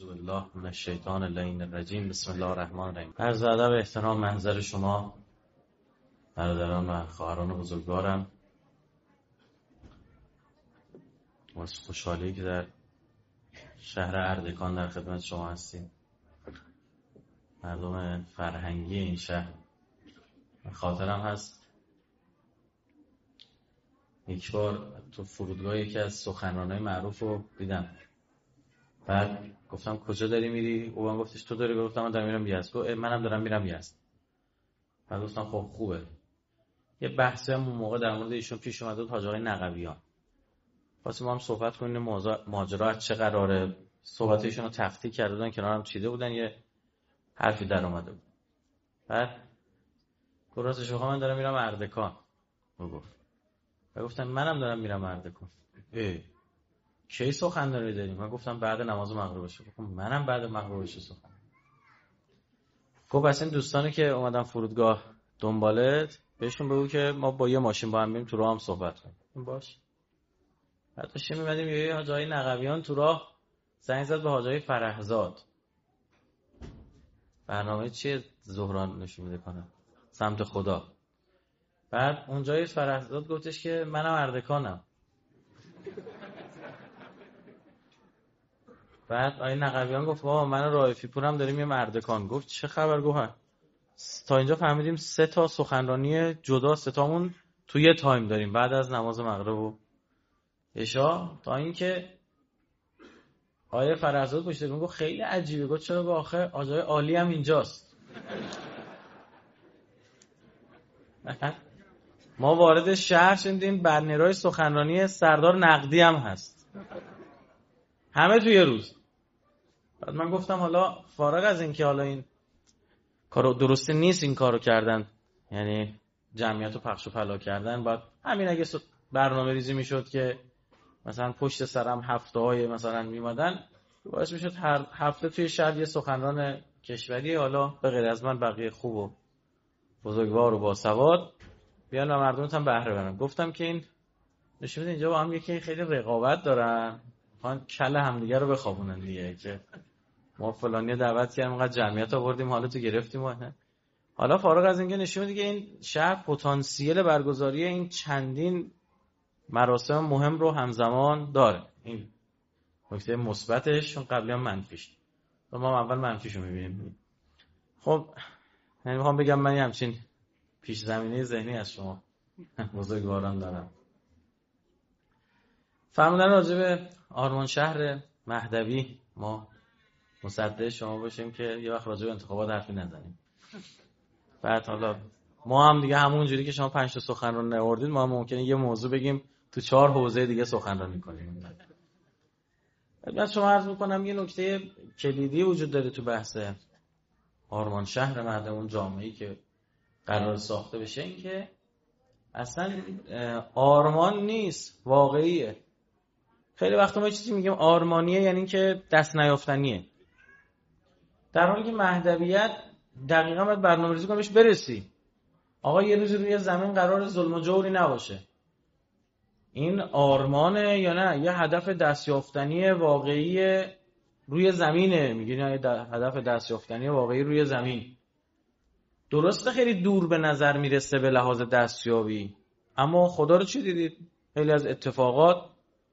اعوذ بالله من الشیطان اللعین الرجیم. بسم الله الرحمن الرحیم. عرض ادب احترام محضر شما برادران و خواهران بزرگوارم، واسه خوشحالی که در شهر اردکان در خدمت شما هستیم. مردم فرهنگی این شهر، خاطرم هست یک بار تو فرودگاه یکی از سخنرانای معروف رو دیدم. بعد گفتم کجا داری میری؟ او من گفتش تو داری؟ گفتم من دارم میرم یزد. گفت منم دارم میرم یزد. بعد گفتم خب خوبه. یه بحثی هم اون موقع در مورد ایشون پیش اومد، حاج آقای نقویان. واسه ما هم صحبت کنیم ماجرا از چه قراره. صحبت ایشون رو تخطی کرده بودن، کنارم چیده بودن، یه حرفی در اومده بود. بعد راستش من دارم میرم اردکان. گفت و گفتم منم دارم میرم اردکان. کی سخنرانی داریم؟ من گفتم بعد نماز مغرب باشه. گفتم منم بعد مغرب باشه سخن. گفت بس این دوستانی که اومدن فرودگاه دنبالت بهشون بگو که ما با یه ماشین با هم بریم تو راه هم صحبت کنیم. باش. بعد داشتیم می‌اومدیم یه حاج آقای نقویان تو راه زنگ زد به حاج آقای فرهزاد. برنامه چیه ظهران نشون میده کنه سمت خدا. بعد اونجای فرهزاد گفتش که منم اردکانم. بعد آقای نقویان گفت بابا من رائفی پورم داریم یه اردکان. گفت چه خبر؟ گفت تا اینجا فهمیدیم 3 تا سخنرانی جدا 3 تامون تو یه تایم داریم بعد از نماز مغرب و عشا. تا اینکه آقای فرهزاد پشت گفت خیلی عجیبه. گفت چرا؟ با آخه آجای عالی هم اینجاست. ما وارد شهر شدیم بنرهای سخنرانی سردار نقدی هم هست، همه توی یه روز. بعد من گفتم حالا فارغ از این که حالا این کارو درسته نیست این کارو کردن، یعنی جمعیت رو پخش و پلا کردن، بعد همین اگه برنامه ریزی میشد که مثلا پشت سرم هفته های مثلا میمادن، باعث میشد هر هفته توی شهر یه سخنران کشوری، حالا به غیر از من بقیه خوب و بزرگوار و باسواد بیان و مردمت هم بهره برن. گفتم که این نشون میده اینجا با هم یکی خیلی رقابت دارن، میخوان کله همدیگه رو بخوابونن دیگه، که ما فلانی دعوت کردیم انقدر جمعیت آوردیم حالا تو گرفتیم. حالا فارغ از اینکه نشون میده که این شهر پتانسیل برگزاری این چندین مراسم مهم رو همزمان داره. این نکته مثبتش، چون قبلا منفیش. ما اول منفیشو میبینیم. خب یعنی میخوام بگم من همچین پیش زمینه ذهنی از شما بزرگواران دارم. فرمودن راجع به آرمان شهر مهدوی ما مصدق شما باشیم که یه وقت راجع به انتخابات حرفی نزنیم. بعد حالا ما هم دیگه همون جوری که شما 5 تا سخنرانی آوردید، ما هم ممکنه یه موضوع بگیم تو 4 حوزه دیگه سخنرانی کنیم. بعد شما عرض می‌کنم یه نکته کلیدی وجود داره تو بحث آرمان شهر مهدوی، اون جامعه‌ای که قرار ساخته بشه، این که اصلا آرمان نیست، واقعیه. خیلی وقتا ما چیزی میگیم آرمانیه یعنی که دست نیافتنیه، در حالی که مهدویت دقیقاً باید برنامه‌ریزی کنی بهش برسی. آقا یه روزی روی زمین قرار ظلم و جوری نباشه. این آرمانه یا نه یه هدف دستیافتنی واقعی روی زمینه؟ میگین هدف دستیافتنی واقعی روی زمین. درسته خیلی دور به نظر میرسه به لحاظ دستیابی، اما خدا رو چی دیدید؟ خیلی از اتفاقات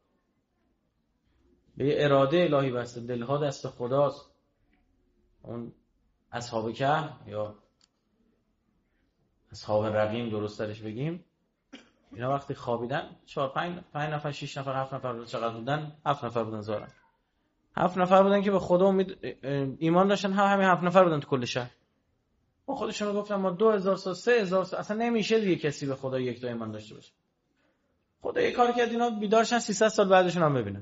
به اراده الهی بسته، دلها دست خداست. اون اصحاب کهف یا اصحاب رقیم درست ترش بگیم، اینا وقتی خوابیدن 4 5 نفر 6 نفر 7 نفر چقدر بودن؟ 7 نفر بودن ظاهرا. 7 نفر بودن که به خدا ایمان داشتن، همین 7 نفر بودن تو کل شهر. با خودشون گفتن ما 2000 سال 3000 سال اصلا نمیشه دیگه کسی به خدا یک تا ایمان داشته باشه. خدا یه کار کرد اینا بیدارشن 300 سال بعدشون هم ببینن.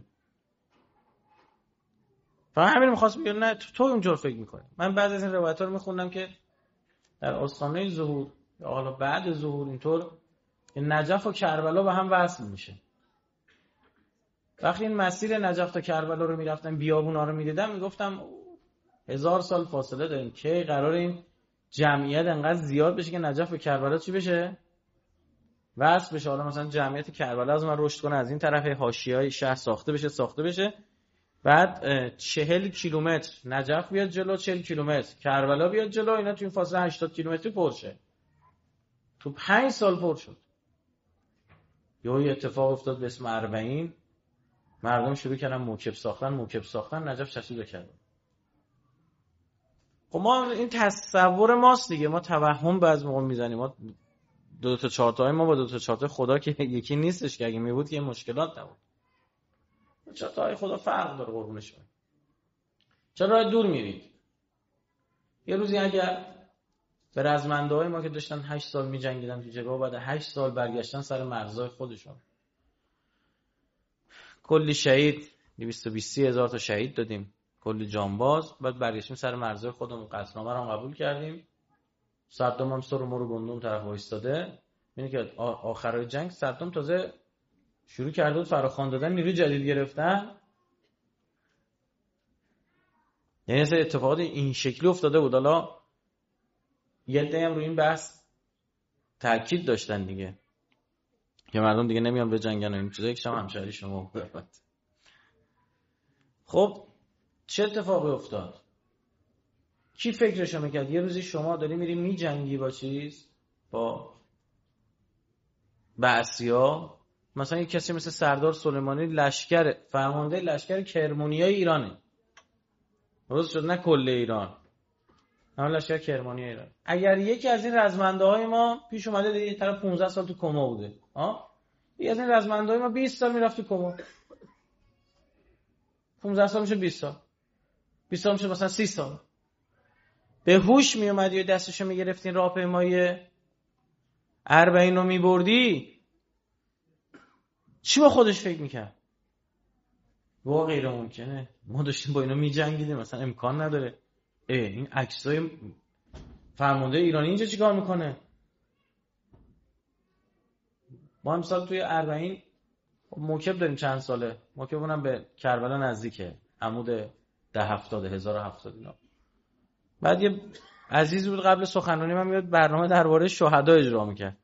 فقط همین می‌خواست بگم نه تو اونجور فکر می‌کنی. من بعضی از این روایت‌ها رو می‌خوندم که در آستانه ظهور یا حالا بعد ظهور اینطور نجف و کربلا به هم وصل میشه. وقتی این مسیر نجف تا کربلا رو میرفتم، بیابونا رو میدیدم، میگفتم 1000 سال فاصله داریم که قرار این جمعیت انقدر زیاد بشه که نجف و کربلا چی بشه؟ وصل بشه. حالا مثلا جمعیت کربلا از من رشد کنه، از این طرف حاشیه‌های شهر ساخته بشه بعد 40 کیلومتر نجف بیاد جلو، 40 کیلومتر کربلا بیاد جلو، اینا تو این فاصله 80 کیلومتری پرشه. تو 5 سال پر شد. یه اتفاق افتاد به اسم 40، مردم شروع کردن موکب ساختن، نجف چسبید به کربلا. خب ما این تصور ماست دیگه، ما توهم بعضی موقع میزنیم. ما 2 تا 4 تای ما با 2 تا 4 تا خدا که یکی نیستش، که اگه میبود که مشکلات نبود. 4 تای خدا فرق داره قربونش برم. چرا راه دور میرید؟ یه روزی اگر به رزمنده‌های ما که داشتن 8 سال می‌جنگیدن تو جبهه، بعد 8 سال برگشتن سر مرزهای خودشون، کلی شهید، 220,000 تا شهید دادیم، کلی جانباز، بعد برگشتیم سر مرزهای خودمون، قسمنامه رو قبول کردیم. صدام هم سر ما رو گندم طرف وایستاده. می‌بینی که آخرای جنگ صدام تازه شروع کرده بود فراخوان دادن، نیروی جدید گرفتن. یعنی اصلا اتفاقات این شکلی افتاده بود. حالا یه عده‌ای هم روی این بحث تاکید داشتن دیگه که مردم دیگه نمیان به جنگن و این چیزا. یک شما همشهری شما بود. خب چه اتفاقی افتاد؟ کی فکرشو میکرد یه روزی شما داری میری میجنگی با چیز، با بعثیا؟ مثلا یک کسی مثل سردار سلیمانی لشکر فرمانده لشکر کرمانیای ایرانه، درست شد؟ نه کل ایران، همون لشکر کرمانیای ایران. اگر یکی از این رزمنده‌های ما پیش اومده دیگه، طرف 15 سال تو کما بوده، یکی از این رزمنده‌های ما 20 سال میرفت تو کما، 15 سال میشه 20 سال، 20 سال میشه مثلا 30 سال، به هوش میومدی و دستشو میگرفتین راهپیمایی 40 رو میبردی، چی با خودش فکر میکرد؟ واقعا غیر ممکنه، ما داشتیم با اینا میجنگیدیم، مثلا امکان نداره. این عکسای فرمانده ایرانی اینجا چیکار میکنه؟ ما امسال توی 40 موکب داریم، چند ساله موکب اونم به کربلا نزدیکه، عمود 1070 اینا. بعد یه عزیزی بود قبل سخنرانی من میاد برنامه درباره شهدا اجرا میکرد.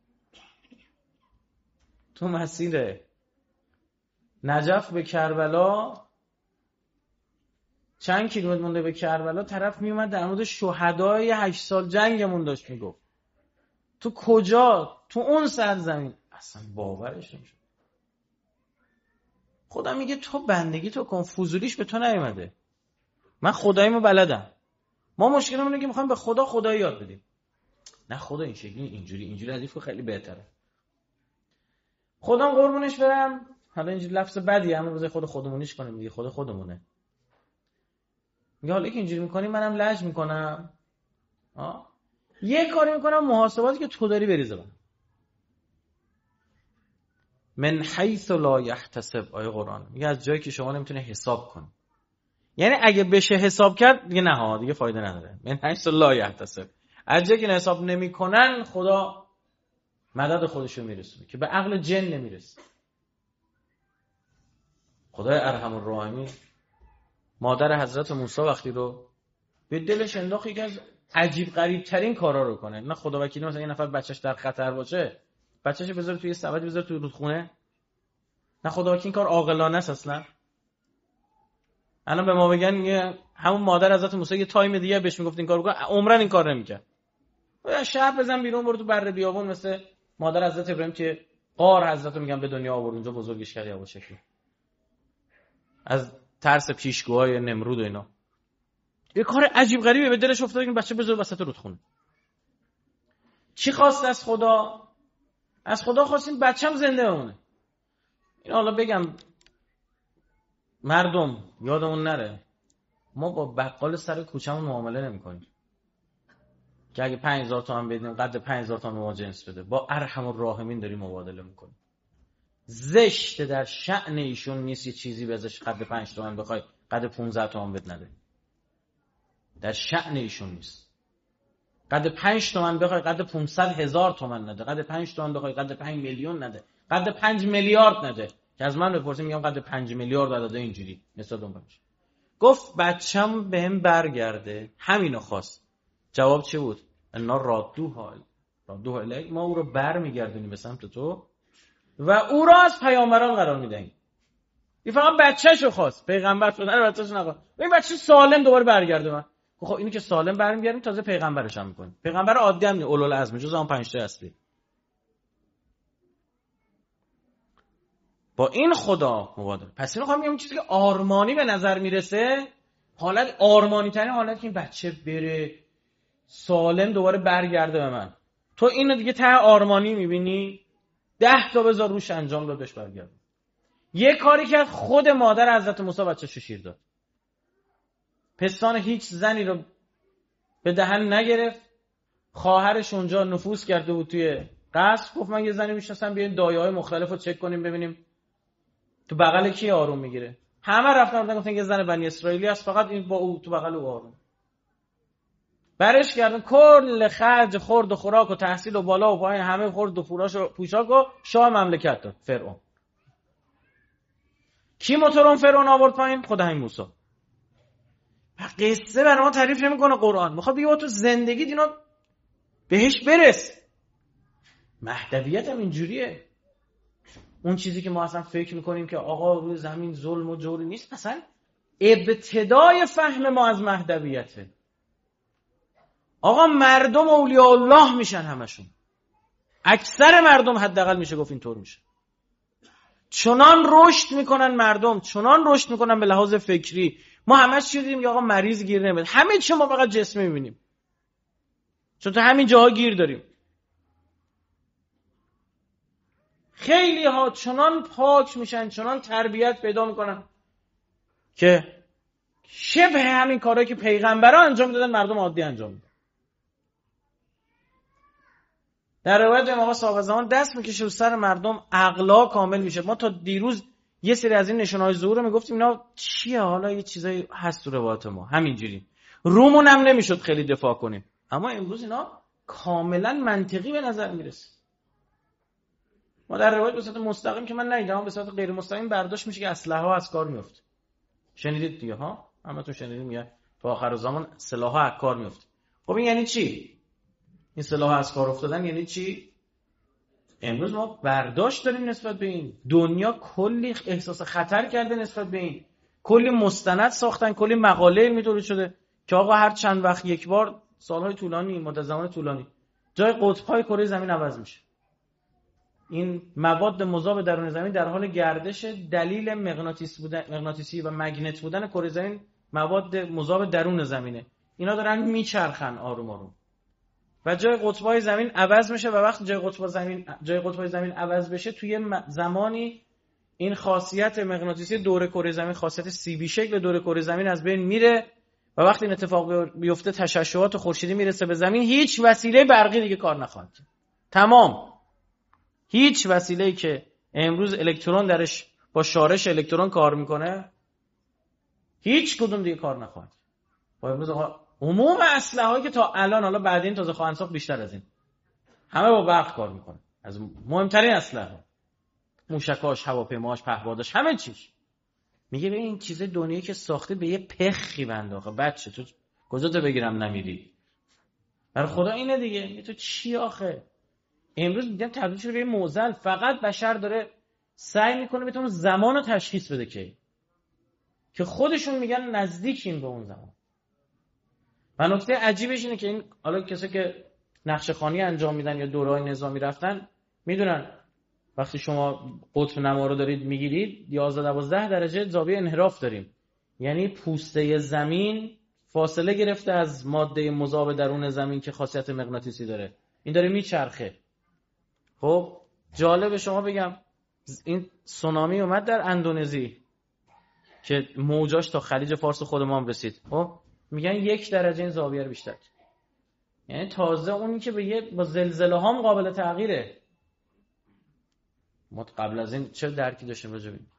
تو مسیر نجف به کربلا چند کیلومتر مونده به کربلا، طرف میومد در مورد شهدای 8 سال جنگمون داشت میگفت. تو کجا؟ تو اون سرزمین. اصلا باورش نمیشه. خدا میگه تو بندگی تو کن، فضولیش به تو نیومده. من خداییمو بلدم. ما مشکلمون اینه که میخوایم به خدا خدایی یاد بدیم. نه خدا این شکلی، اینجوری ردیف خیلی بهتره. خدا قربونش برم، حالا اینجوری لفظ بدی اما بذار خودمونیش کنیم دیگه، خدا خودمونه. میگه حالا که اینجوری میکنی منم لج میکنم، یه کاری میکنم محاسباتی که تو داری بریزه من. من حیث لا یحتسب، آیه قرآن میگه از جایی که شما نمیتونه حساب کنی. یعنی اگه بشه حساب کرد دیگه نه، دیگه فایده نداره. من حیث لا یحتسب، از جایی که حساب نمیکنن خدا مدد خودشو میرسونه که به عقل جن نمیرسه. خدای ارحم الراحمین مادر حضرت موسی وقتی رو به دلش انداخت یکی از عجیب غریب ترین کارا رو کنه. نه خدا وکیلی مثلا یه نفر بچهش در خطر باشه بچه‌شو بذاره توی سبد، بذاره توی رودخونه. نه خدا وکیلی این کار عاقلانه است اصلا. الان به ما بگن همون مادر حضرت موسی یه تایم دیگه بهش میگفت این کارو کن، عمرن این کار نمیکرد. شب بزن بیرون، برو تو بره بیابون، مثل مادر حضرت ابراهیم که قار حضرت رو میگن به دنیا آورد، اونجا بزرگش کرد یا شکلی، از ترس پیشگوهای نمرود و اینا. یه کار عجیب غریبه به دلش افتاد که بچه بذاره وسط رودخونه. چی خواست از خدا؟ از خدا خواستیم بچه‌م زنده بمونه. این حالا بگم مردم یادمون نره، ما با بقال سر کوچه‌مون معامله نمی‌کنیم که اگه 5000 تومان بدیم قد 5000 تومان به ما جنس بده. با ارحم الراحمین داریم مبادله می‌کنیم. زشت در شأن ایشون نیست یه چیزی بزش قد 5 تومان بخوای قد 15 تومان بد نده. در شأن ایشون نیست. قد 5 تومان بخوای قد 500,000 تومان نده، قد 5 تومان بخوای قد 5 میلیون نده، قد 5 میلیارد نده. که از من بپرسیم میگم قد 5 میلیارد داده اینجوری نسبت اون بچه. گفت بچه‌م بهم برگرده، همینو خواست. جواب چی بود؟ انا رادوها الیک، ما او رو برمیگردونیم به سمت تو و او را از پیامبران قرار میدهیم. این فقط بچه‌شو خواست، پیغمبر شدن بچه‌شو نخواست. این بچه سالم دوباره برگرده من. خب اینو که سالم برمیگردیم تازه پیغمبرش هم می‌کنیم. پیغمبر عادی هم نیست، اولوالعزم، جز اون 5 تا اصلی. با این خدا مبادر. پس اینو میگم چیزی که آرمانی به نظر میرسه، حالت آرمانی ترین حالت که این بچه بره سالم دوباره برگرده به من. تو اینو دیگه ته آرمانی میبینی 10 تا بذار روش انجام دادش برگرده. یه کاری که خود مادر حضرت موسی بچه‌شو شیر داد. پستان هیچ زنی رو به دهن نگرفت. خواهرش اونجا نفوذ کرده بود توی قصر، گفت من یه زنی میشناسم، بیاین دایه‌های مختلف رو چک کنیم ببینیم تو بغل کی آروم میگیره. همه رفتن گفتن یه زن بنی اسرائیلی است، فقط این با او تو بغل او آروم. برش کردن کل خرج خورد و خوراک و تحصیل و بالا و پایین همه خورد و فراش و پوشاک و شاه مملکت داد فرعون. کی موتورون فرعون آورد پایین؟ خود همین موسی. قصه برای ما تعریف نمیکنه قرآن، میخواد بگه تو زندگی اینا بهش برس. مهدویت هم اینجوریه. اون چیزی که ما اصلا فکر میکنیم که آقا روی زمین ظلم و جور نیست، اصلا ابتدای فهم ما از مهدویته. آقا مردم اولیاء الله میشن همشون، اکثر مردم حداقل میشه گفت اینطور میشه. چنان رشد میکنن مردم، چنان رشد میکنن به لحاظ فکری. ما همش چی دیدیم که آقا مریض گیر نمیاد، همه چی ما فقط جسمی میبینیم چون تو همین جاها گیر داریم. خیلی ها چنان پاک میشن، چنان تربیت پیدا میکنن که شبه همین کارهایی که پیغمبران انجام دادن مردم عادی انجام میدن. در روایت آقا صاحب زمان دست میکشه رو سر مردم، عقلا کامل میشه. ما تا دیروز یه سری از این نشانه‌های ظهور رو میگفتیم اینا چیه، حالا یه چیزایی هست تو روایت ما همینجوری، رومون هم نمیشد خیلی دفاع کنیم، اما امروز اینا کاملا منطقی به نظر میرسه. ما در روایت به صورت مستقیم که من ندیدم، به صورت غیر مستقیم برداشت میشه که اسلحه ها از کار میفته. شنیدید دیگه ها، همتون شنیدید میگه تو آخر زمان سلاح ها از کار میفته. خب این یعنی چی؟ این سلاح ها از کار افتادن یعنی چی؟ امروز ما برداشت داریم نسبت به این. دنیا کلی احساس خطر کرده نسبت به این، کلی مستند ساختن، کلی مقاله علمی تولید شده که آقا هر چند وقت یک بار، سالهای طولانی، مدت زمان طولانی، جای قطب‌های کره زمین عوض میشه. این مواد مذاب درون زمین در حال گردش، دلیل مغناطیسی و مگنت بودن کره زمین مواد مذاب درون زمینه. اینا دارن میچرخن آروم آروم و جای قطب‌های زمین عوض میشه و وقتی جای قطب‌های زمین عوض بشه توی زمانی این خاصیت مغناطیسی دور کره زمین، خاصیت سیبی شکل دور کره زمین از بین میره و وقتی این اتفاق بیفته تشعشعات خورشیدی میرسه به زمین، هیچ وسیله برقی دیگه کار نخواهد کرد. تمام. هیچ وسیله‌ای که امروز الکترون درش با شارش الکترون کار میکنه هیچ کدوم دیگه کار نخواهد. با امروز عموم اسلحه‌ای که تا الان، حالا بعد این تازه خواهند ساخت بیشتر از این، همه با برق کار میکنه. از مهمترین اسلحه، موشکاش، هواپیماش، پهپاداش، همه چیز. میگه به این چیز دنیایی که ساخته به یه پخی بنده. آخه بچه تو کجا تو بگیرم نمیری؟ برای خدا اینه دیگه. تو چی آخه؟ امروز میگم تبدیل شده به یه معضل. فقط بشر داره سعی میکنه بتونه زمان رو تشخیص بده که خودشون میگن نزدیکیم به اون زمان. و نکته عجیبش اینه که این حالا کسایی که نقشه خوانی انجام میدن یا دوره‌های نظامی رفتن میدونن وقتی شما قطب نما رو دارید میگیرید 11-12 درجه زاویه انحراف داریم. یعنی پوسته زمین فاصله گرفته از ماده مذاب درون زمین که خاصیت مغناطیسی داره. این داره میچرخه. خب جالب شما بگم این سونامی اومد در اندونزی که موجاش تا خلیج فارس خود ما هم رسید. خب میگن 1 درجه این زاویه رو بیشتر. یعنی تازه اونی که با زلزله هم قابل تغییره. ما قبل از این چه درکی داشتیم راجع به این؟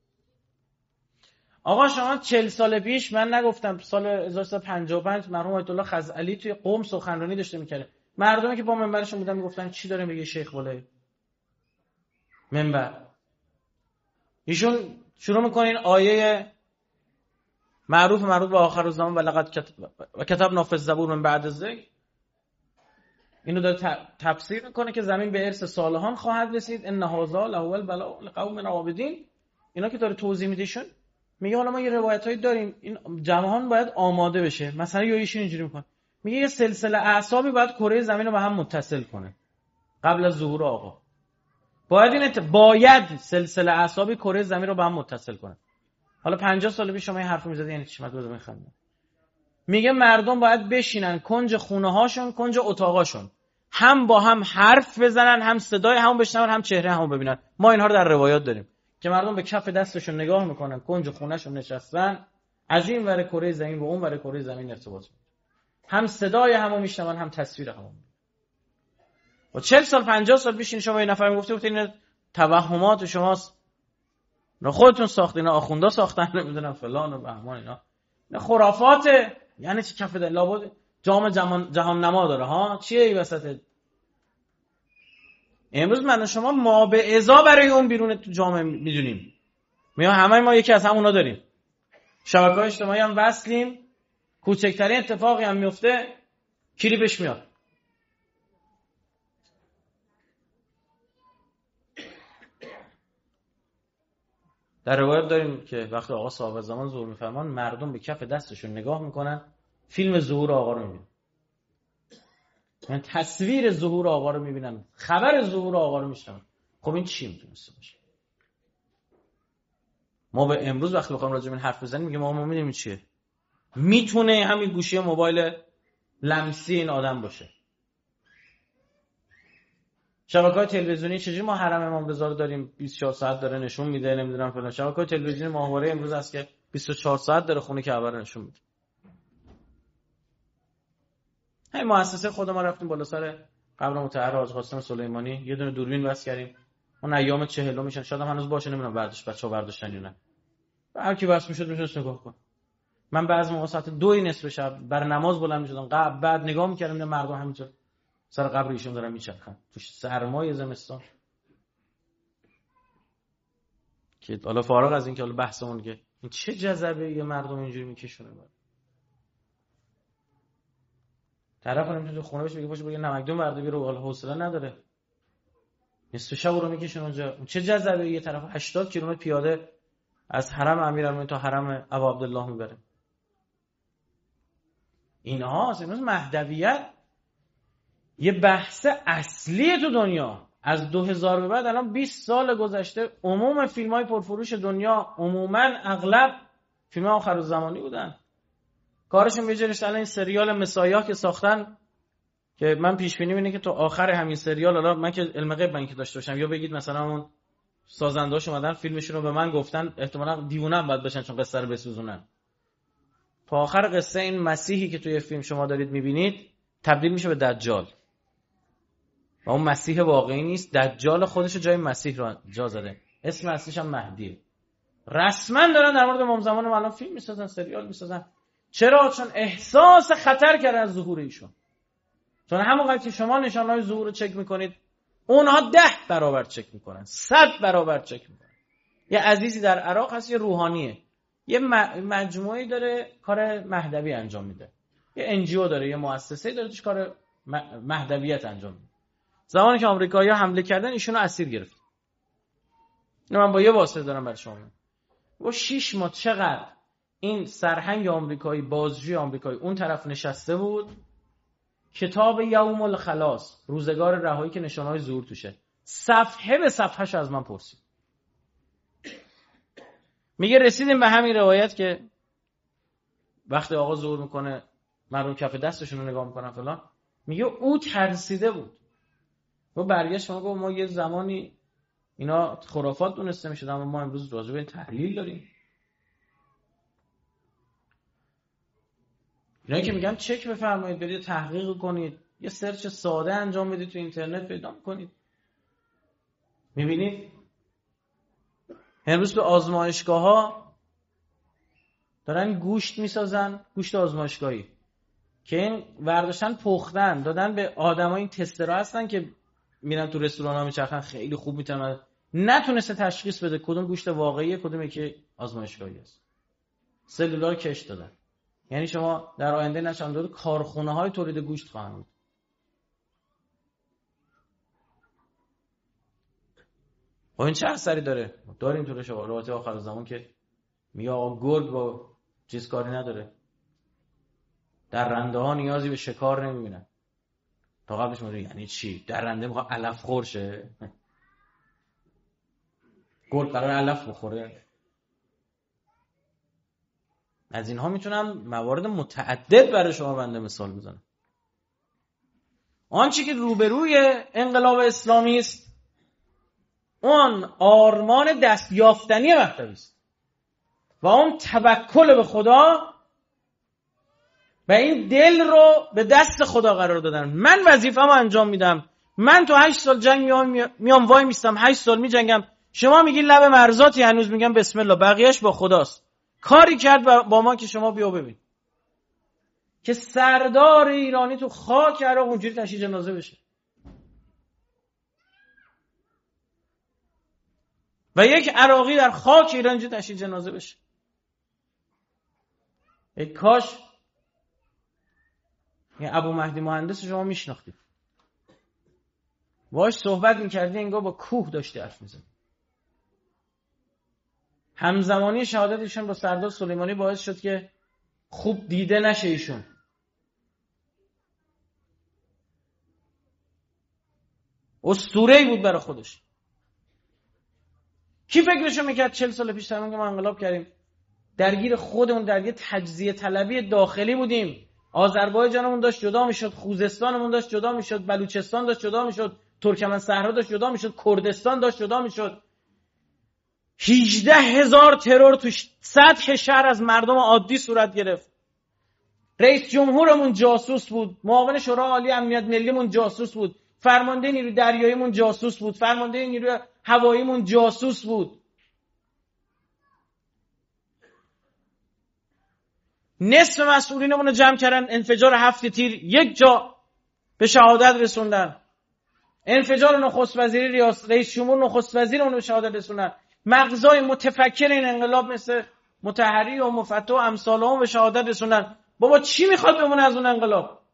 آقا شما 40 سال پیش، من نگفتم، سال 1355 مرحوم آیت الله خزعلی توی قم سخنرانی داشته میکرد. مردمی که با منبرشون بودن میگفتن چی داره میگه شیخ بالای منبر؟ ایشون شروع میکنین آیه معروف به آخر الزمان و کتبنا فی الزبور من بعد الذکر، اینو داره تفسیر میکنه که زمین به ارث صالحان خواهد رسید. ان هذا لهو البلاء لقوم عابدین. اینا که داره توضیح میدهشون، میگه حالا ما یه روایتایی داریم این جهان باید آماده بشه. مثلا یویشون اینجوری میکنه، میگه یه سلسله اعصابی باید کره زمین رو به هم متصل کنه قبل از ظهور آقا. باید سلسله اعصابی کره زمین رو به هم متصل کنه. حالا 50 سال پیش شما این حرفو میزدی یعنی چی؟ من میخوام میگه مردم باید بشینن کنج خونه هاشون، کنج اتاقاشون، هم با هم حرف بزنن، هم صدای همو بشنون، هم چهره همو ببینن. ما اینها رو در روایات داریم که مردم به کف دستشون نگاه میکنن، کنج خونهشون نشستن، از این ور کره زمین به اون ور کره زمین ارتباط میکنن، هم صدای همو میشنون، هم تصویر همو. و 40 سال 50 سال پیش این شما یه نفر میگفته بود این توهمات شماست، نه خودتون ساختین، آخوندا ساختن، نمیدونم فلان و بهمان، اینا خرافاته. یعنی چی کف دل لابد جام جهان نما داره ها؟ چیه این وسط؟ امروز من و شما ما به ازا برای اون بیرون تو جامعه میدونیم. همه ما یکی از همونا داریم، شبکه‌های اجتماعی هم وصلیم، کوچکترین اتفاقی هم میفته کلیپش میاد. در روایت داریم که وقتی آقا صاحب زمان ظهور میفرمان، مردم به کف دستشون نگاه میکنن، فیلم ظهور آقا رو میبینن، یعنی تصویر ظهور آقا رو میبینن، خبر ظهور آقا رو میشنون. خب این چی میتونسته باشه؟ ما به امروز وقتی بخوام راجع به این حرف بزنیم میگیم ما میدونیم چیه. میتونه همین گوشی موبایل لمسی این آدم باشه. شبکه‌های تلویزیونی چجوری ما حرم امام رضا رو داریم 24 ساعت داره نشون میده، نمیدونم فلان. شبکه‌های تلویزیونی ماهواره امروز هست که 24 ساعت داره خونه کعبه رو نشون میده. همین مؤسسه خود ما رفتیم بالا سر قبر مطهر حاج قاسم سلیمانی، یه دونه دوربین وصل کردیم. اون ایام 40 میشن، شاید هنوز باشه، نمیدونم بچه‌ها برداشتن یا نه. هر کی واسه میشد میشه نگاه کن. من بعضی موقع ساعت 2 نصف شب بر نماز بلند میشدم، بعد نگاه میکردم مردم همینطور سر قبر ایشون دارن میچرخن تو سرمای زمستان. که حالا فارغ از این که حالا بحثمون که این چه جذبه یه مردم اینجوری میکشونه، طرف نمیتونه تو خونه بشه بگه باشه بگه نمکدون برده بیرو، حالا حوصله نداره، نصف شب رو میکشونه اونجا. چه جذبه یه طرف 80 کیلومتر پیاده از حرم امیرالمومنین تا حرم ابا عبدالله میبره. اینها امروز مهدویت یه بحث اصلی تو دنیا. از 2000 به بعد الان 20 سال گذشته، عموم فیلم‌های پرفروش دنیا عموماً اغلب فیلم‌های آخرالزمانی بودن. کارشون بجرش الان این سریال مسایح که ساختن که من پیش بینی اینه که تو آخر همین سریال، حالا من که علم غیب من که داشته باشم، یا بگید مثلا اون سازنده‌اش اومدن فیلمشون رو به من گفتن، احتمالاً دیوونه باید بشن چون قصه رو بسوزونن. تا آخر قصه این مسیحی که توی فیلم شما دارید می‌بینید تبدیل میشه به دجال. و اون مسیح واقعی نیست، دجال خودش جای مسیح رو جا زده، اسم اصلیش هم مهدیه. رسما دارن در مورد امام زمان الان فیلم میسازن، سریال میسازن. چرا؟ چون احساس خطر کردن از ظهور ایشون. چون همونقدر که شما نشانه‌های ظهور رو چک میکنید، اونها 10 برابر چک میکنن، 100 برابر چک میکنن. یه عزیزی در عراق هست، یه روحانیه، یه مجموعه‌ای داره کار مهدوی انجام میده، یه NGO داره، یه مؤسسه‌ای داره توش کار مهدویت انجام میده. زمانی که آمریکایی‌ها حمله کردن ایشونو اسیر گرفت. من با یه واسطه دارم برای شما. با 6 ماه چقدر این سرهنگ آمریکایی، بازجوی آمریکایی اون طرف نشسته بود، کتاب یوم الخلاص، روزگار رهایی که نشانه‌های ظهور توشه، صفحه به صفحه‌اش از من پرسید. میگه رسیدیم به همین روایت که وقتی آقا ظهور میکنه مردم کف دستشون رو نگاه میکنن فلان. میگه او ترسیده بود. و برگشت ما گفت ما یه زمانی اینا خرافات دونسته میشد، اما ما امروز راجع به این تحلیل داریم. اینایی که میگم چک بفرمایید، برید تحقیق کنید، یه سرچ ساده انجام بدید تو اینترنت پیدا کنید. میبینید امروز به آزمایشگاه‌ها دارن گوشت میسازن، گوشت آزمایشگاهی که این ورداشتن پختن دادن به آدمای، این تسترها هستن که میرن تو رستوران‌ها میچرخن، خیلی خوب میتونن، نتونسته تشخیص بده کدوم گوشت واقعیه کدومی که آزمایشگاهی است. سلولار کش دادن. یعنی شما در آینده نشان داده کارخونه‌های تولید گوشت خواهند بود. این چه اثری داره؟ داریم تو روایت آخر زمان که میگه آقا گرگ با چیز کاری نداره، درنده ها نیازی به شکار نمیبینن. تا قبلش میگه یعنی چی؟ درنده میخواد علف خور شه؟ گرگ قرار علف بخوره؟ از اینها میتونم موارد متعدد برای شما بنده مثال بزنم. آنچه که روبروی انقلاب اسلامی است اون آرمان دستیافتنی مهدوی است و اون توکل به خدا و این دل رو به دست خدا قرار دادن. من وظیفه‌مو انجام میدم، من تو 8 سال جنگ میام وای میستم، 8 سال میجنگم، شما میگین لب مرزاتی، هنوز میگم بسم الله، بقیهش با خداست. کاری کرد با ما که شما بیا ببین که سردار ایرانی تو خاک عراق اونجوری تشییع جنازه بشه و یک عراقی در خاک ایران اونجوری تشییع جنازه بشه. ای کاش این ابو مهدی مهندس شما میشناختید، باهاش صحبت میکردی انگار با کوه داشتی حرف میزنی. همزمانی شهادت ایشون با سردار سلیمانی باعث شد که خوب دیده نشه ایشون. اسطوره‌ای بود برای خودش. کی فکرشو میکرد 40 سال پیش ما انقلاب کردیم، درگیر خودمون، درگیر تجزیه طلبی داخلی بودیم. آذربایجانمون داشت جدا میشد، خوزستانمون داشت جدا میشد، بلوچستان داشت جدا میشد، ترکمن صحرا داشت جدا میشد، کردستان داشت جدا میشد. 18,000 ترور تو سطح شهر از مردم عادی صورت گرفت. رئیس جمهورمون جاسوس بود، معاون شورای عالی امنیت ملیمون جاسوس بود، فرمانده نیروی دریاییمون جاسوس بود، فرمانده نیروی هواییمون جاسوس بود. نصف مسئولینمون رو جمع کردن، انفجار 7 تیر یک جا به شهادت رسوندن. انفجار نخست وزیری رئیس جمهور نخست وزیرمون به شهادت رسوندن. مغزای متفکر این انقلاب مثل مطهری و مفتح و امثالهم به شهادت رسوندن. بابا چی میخواد بمونه از اون انقلاب؟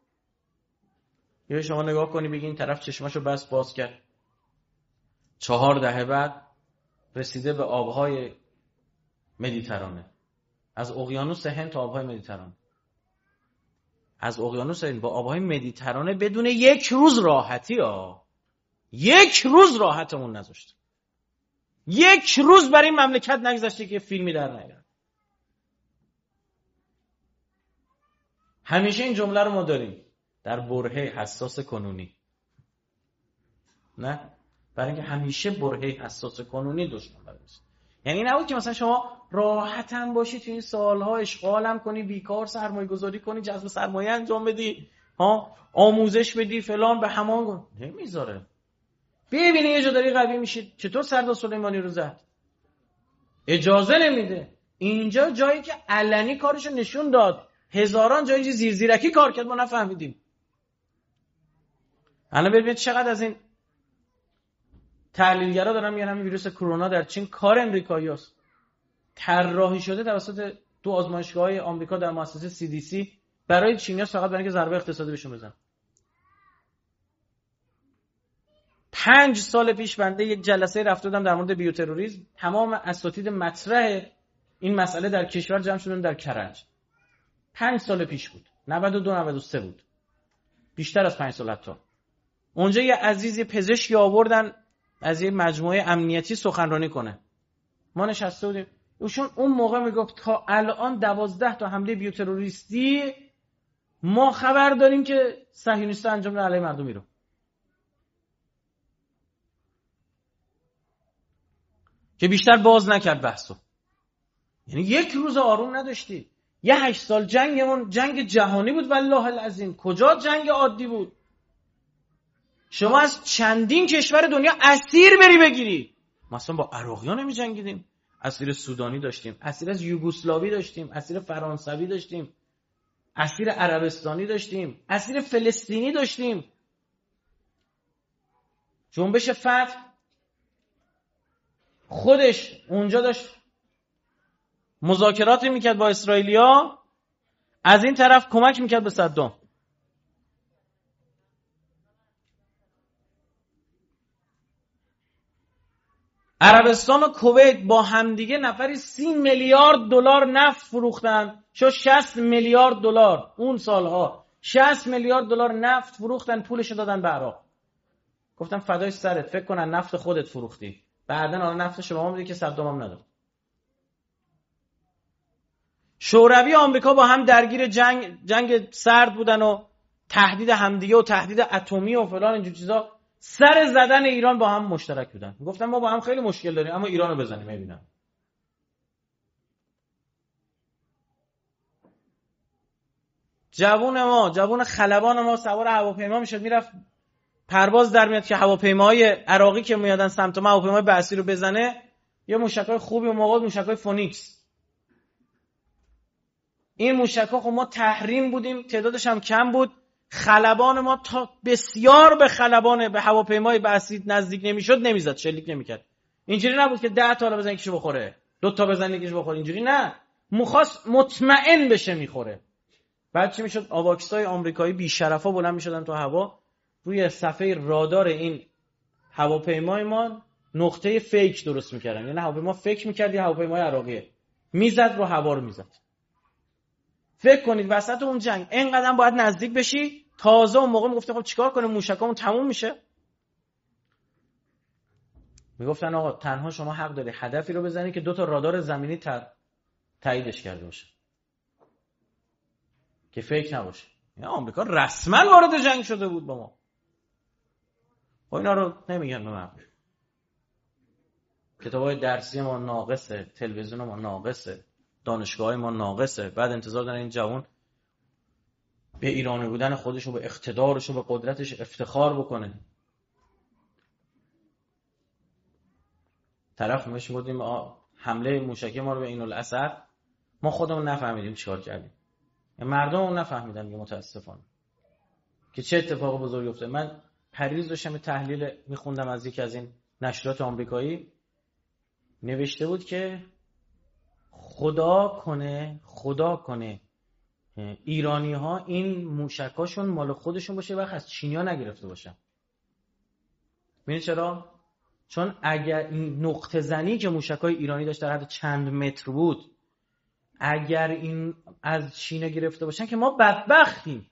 یه شما نگاه کنی بگی این طرف چشماشو بس باز کرد، 4 دهه بعد رسیده به آبهای مدیترانه، از اقیانوس هند تا آبهای مدیترانه، از اقیانوس هند با آبهای مدیترانه بدون یک روز راحتی یک روز راحتمون نذاشته، یک روز برای این مملکت نگذشته که فیلمی در نیاد. همیشه این جمله رو ما داریم در برهه حساس کنونی، نه برای اینکه همیشه برهه حساس کنونی دشمن برست. یعنی نبود که مثلا شما راحتاً باشی تو این سالها اشغالم کنی، بیکار سرمایه گذاری کنی، جذب سرمایه انجام بدی، آموزش بدی فلان، به همان کن. نمیذاره. ببینی یه جا داری قوی میشید، چطور سردار سلیمانی رو زد؟ اجازه نمیده. اینجا جایی که علنی کارشو نشون داد، هزاران جایی زیرزیرکی کار کرد ما نفهمیدیم. الان ببینید چقدر از این تحلیلگرا دارن میگن همین ویروس کرونا در چین کار امریکاییاست. طراحی شده توسط دو آزمایشگاه‌های آمریکا در مؤسسه CDC برای چینی‌ها، فقط برای اینکه ضربه اقتصادی بهشون بزنن. 5 سال پیش بنده یک جلسه رفته بودم در مورد بیوتروریسم، تمام اساتید مطرح این مسئله در کشور جمع شدن در کرج. 5 سال پیش بود، 92 93 بود، بیشتر از 5 سال حتی. اونجا یه عزیزی پزشکی آوردن از یه مجموعه امنیتی سخنرانی کنه. ما نشسته بودیم، ایشون اون موقع میگفت تا الان 12 تا حمله بیوتروریستی ما خبر داریم که صهیونیست‌ها انجام دادن علیه مردم ایران. که بیشتر باز نکرد بحثو. یعنی یک روز آروم نداشتی. یه 8 سال جنگمون جنگ جهانی بود والله العظیم، کجا جنگ عادی بود؟ شما از چندین کشور دنیا اسیر بری بگیری. مثلا با عراقیان نمی جنگیدیم، اسیر سودانی داشتیم، اسیر از یوگسلاوی داشتیم، اسیر فرانسوی داشتیم، اسیر عربستانی داشتیم، اسیر فلسطینی داشتیم. جنبش فتح خودش اونجا داشت مذاکراتی میکرد با اسرائیلیا، از این طرف کمک میکرد به صدام. عربستان و کویت با همدیگه نفری 30 میلیارد دلار نفت فروختن، شد 60 میلیارد دلار. اون سالها 60 میلیارد دلار نفت فروختن، پولش دادن به عراق. گفتم فدای سرت، فکر کنن نفت خودت فروختی، بعدن حالا نفت شما میده که صدام هم نداره. شوروی و آمریکا با هم درگیر جنگ سرد بودن و تهدید همدیگه و تهدید اتمی و فلان اینجور چیزا، سر زدن ایران با هم مشترک بودن. گفتم ما با هم خیلی مشکل داریم اما ایرانو بزنیم ببینم. جوون خلبان ما سوار هواپیما میشد، میرفت پرواز در میاد که هواپیماهای عراقی که میادن سمت ما هواپیمای بعثی رو بزنه، یا موشکای خوبی و موقع موشکای فونیکس. این موشک‌ها خب ما تحریم بودیم، تعدادش هم کم بود، خلبان ما تا بسیار به خلبان به هواپیمای بعثی نزدیک نمیشد، نمیزد، شلیک نمیکرد. اینجوری نبود که 10 تا بزنه یکیشو بخوره، 2 تا بزنه یکیشو بخوره، اینجوری نه، مخواست مطمئن بشه میخوره. بعد چی میشد؟ آواکسای آمریکایی بی شرفا بلند میشدن تو هوا، روی صفحه رادار این هواپیمای ما نقطه فیک درست میکردن، یعنی هواپیما فکر میکرد یه هواپیمای عراقیه، میزد رو هوا رو میزد. فکر کنید وسط اون جنگ اینقدر باید نزدیک بشی، تازه اون موقع میگفته خب چیکار کنیم موشکامون تموم میشه. میگفتن آقا تنها شما حق داری هدفی رو بزنی که 2 تا رادار زمینی تاییدش کرده باشه، که فیک نباشه. یعنی آمریکا رسما وارد جنگ شده بود با ما. و اینا رو نمیگن به من. کتابای درسی ما ناقصه، تلویزیون ما ناقصه، دانشگاه‌های ما ناقصه. بعد انتظار دارن این جوان به ایرانی بودن خودش و به اقتدارش و به قدرتش افتخار بکنه. طرف میشه بودیم حمله موشکی ما رو به این الاسد، ما خودمون نفهمیدیم چیکار کردیم، مردم اون نفهمیدن دیگه متاسفانه که چه اتفاق بزرگی افتاد. من پریز داشتم تحلیل میخوندم از یکی از این نشریات آمریکایی، نوشته بود که خدا کنه ایرانی ها این موشکاشون مال خودشون باشه وقت از چینیا نگرفته باشن. می‌دونی چرا؟ چون اگر این نقطه زنی که موشکای ایرانی داشت در حد چند متر بود، اگر این از چین گرفته باشن که ما بدبختیم،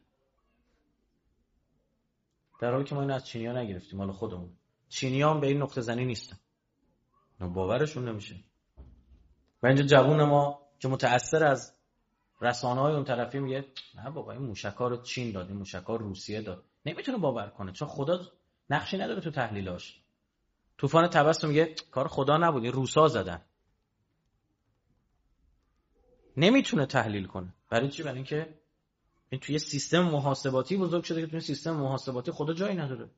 در حالی که ما این از چینیا نگرفتیم مال خودمون. چینی‌ها هم به این نقطه زنی نیستن، باورشون نمیشه. و اینجا جوون ما که متأثر از رسانه‌های اون طرفی میگه نه بابا این موشک‌ها رو چین داد، این موشک‌ها روسیه داد، نمیتونه باور کنه چون خدا نقشی نداره تو تحلیلاش. طوفان تبسم میگه کار خدا نبود، این روسا زدن. نمیتونه تحلیل کنه. برای چی؟ برای اینکه این توی سیستم محاسباتی بزرگ شده که توی سیستم محاسباتی خدا جایی نداره.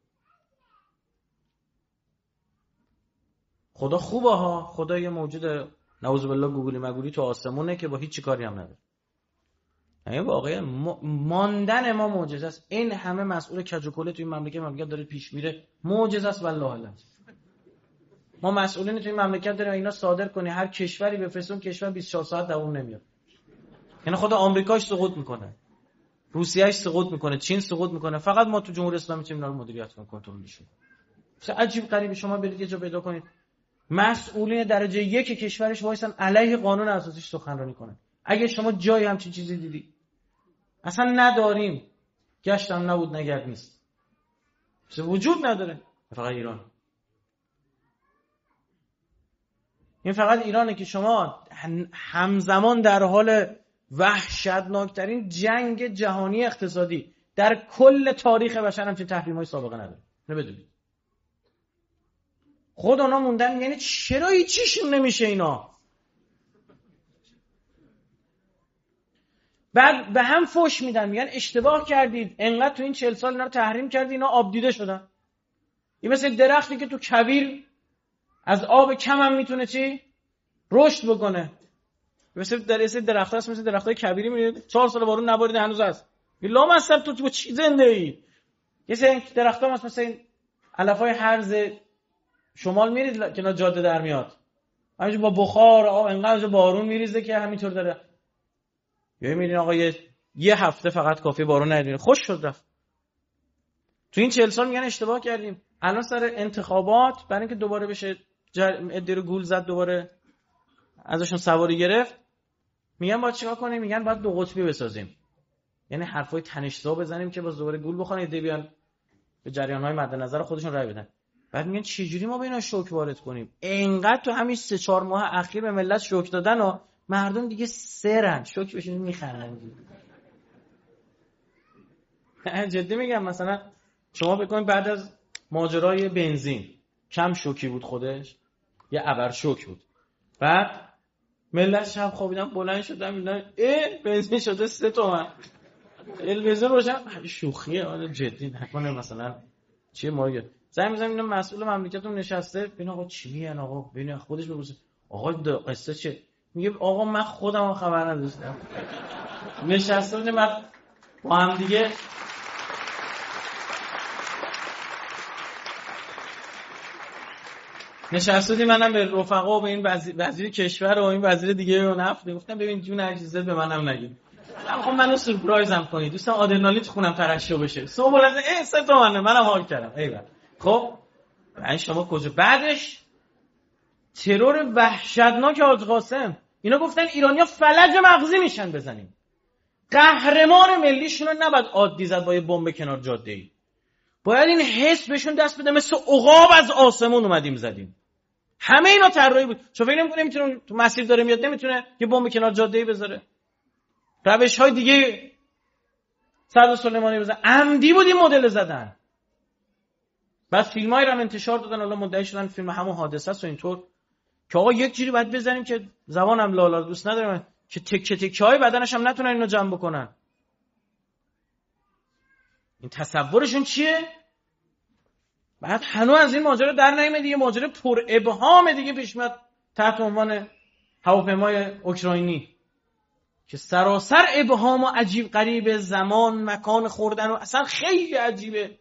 خدا خوبه ها، خدا یه موجود نعوذ بالله گوگلی مگولی تو آسمونه که با هیچ کاری هم نداره. یعنی واقعا ماندن ما معجزه است. این همه مسئول کج و کله توی این مملکت داره پیش میره، معجزه است والله العظیم. ما مسئولین توی این مملکت داریم اینا صادر کنی هر کشوری بفرستون، کشور 24 ساعت دوام نمیاد. یعنی خود آمریکاش سقوط میکنه، روسیه‌اش سقوط میکنه، چین سقوط میکنه، فقط ما تو جمهوری اسلامی میتونیم اینا رو مدیریت کنیم، کنترلش کنیم. عجیب غریبه. شما برید یه جا پیدا کنید مسئولین درجه 1 کشورش وایسن علیه قانون اساسیش سخنرانی کنن. اگه شما جای همچین چیزی دیدی، اصلا نداریم، گشتم نبود نگرد نیست، وجود نداره. فقط ایران، این فقط ایرانه که شما همزمان در حال وحشتناکترین جنگ جهانی اقتصادی در کل تاریخ بشر همچین تحریم‌های سابقه نداره. اینو بدونید. خود اونا موندن، یعنی چرا هیچیشون نمیشه اینا؟ بعد به هم فحش میدن، میگن اشتباه کردید، انقدر تو این 40 سال اینا رو تحریم کردید اینا آب دیده شدن. این مثل درختی که تو کویر از آب کم هم میتونه چی؟ رشد بکنه. مثل درخت هست، مثل درختای کبیری میبینید 4 سال بارون نباریده هنوز هست. لامصب تو چی زنده ای؟ یه سری درخت‌ها هست مثل این علفای هرز شمال میرید کنار جاده در میاد، همینجور با بخار آب انقدر بارون میریزه که همینطور داره. یا میبینید آقا یه هفته فقط کافی بارون ندید خوش شد رفت. تو این 40 سال میگن اشتباه کردیم. الان سر انتخابات برای اینکه دوباره بشه ادی رو گول زد، دوباره ازشون سواری گرفت. میگن باید چیکار کنیم؟ میگن باید دو قطبی بسازیم، یعنی حرفای تنش‌زا بزنیم که باز دوباره گول بخوره، ادی بیان به جریان‌های مد نظر خودشون رای بدن. بعد میگن چجوری ما به اینا شوک وارد کنیم؟ اینقدر تو همین 3-4 ماه اخیر به ملت شوک دادن و مردم دیگه سرن، شوک بشین میخرن. جدی میگم. مثلا شما بکنید بعد از ماجرای بنزین کم شوکی بود خودش، یه ابر شوک بود، بعد ملت شب خوابیدن بلند شدن میگن بنزین شده 3 تومن، تلویزیون روشن. شوخیه آره، جدی نکنه. مثلا چیه مارگه زنگ میزنم اینا مسئول مملکتون نشسته، ببین آقا چی میگن، آقا ببین خودش بپرسه آقا قصه چه؟ میگه آقا من خودم خبر نداشتم. نشسته بودیم بعد با هم دیگه نشستیم، منم به رفقا و به این وزیر کشور و این وزیر دیگه رو نفت گفتم ببین جون عزیزت به منم نگید، خب منو سورپرایزم کنید، دوستان آدرنالین تو خونم ترشح بشه. صبح بلند 3 تومنه، منم حال کردم. ایول. خب این شما کجا؟ بعدش ترور وحشتناک حاج قاسم، اینا گفتن ایرانی‌ها فلج مغزی میشن بزنیم. قهرمان ملیشون رو نباید عادی زد با یه بمب کنار جاده‌ای، باید این حس بهشون دست بده، مثل عقاب از آسمون اومدیم زدیم. همه اینا طراحی بود. شما فکر نمی‌کنید میتونه تو مسیر داره میاد نمیتونه یه بمب کنار جاده‌ای بذاره؟ روش‌های دیگه صدر سلیمانی بزنن، عمدی بود این مدل زدن. بعد فیلمایی رو هم انتشار دادن، حالا مدعی شدن فیلم همون حادثه است و اینطور، که آقا یک جوری باید بزنیم که زبانم لالا دوست ندارم که تکه تکه‌های بدنش هم نتونن اینو جمع بکنن. این تصورشون چیه؟ بعد هنوز از این ماجرا در نیامده، دیگه ماجرا پر ابهام دیگه پیش میاد تحت عنوان هواپیمای اوکراینی که سراسر ابهام و عجیب غریب، زمان مکان خوردن و اصلا خیلی عجیبه.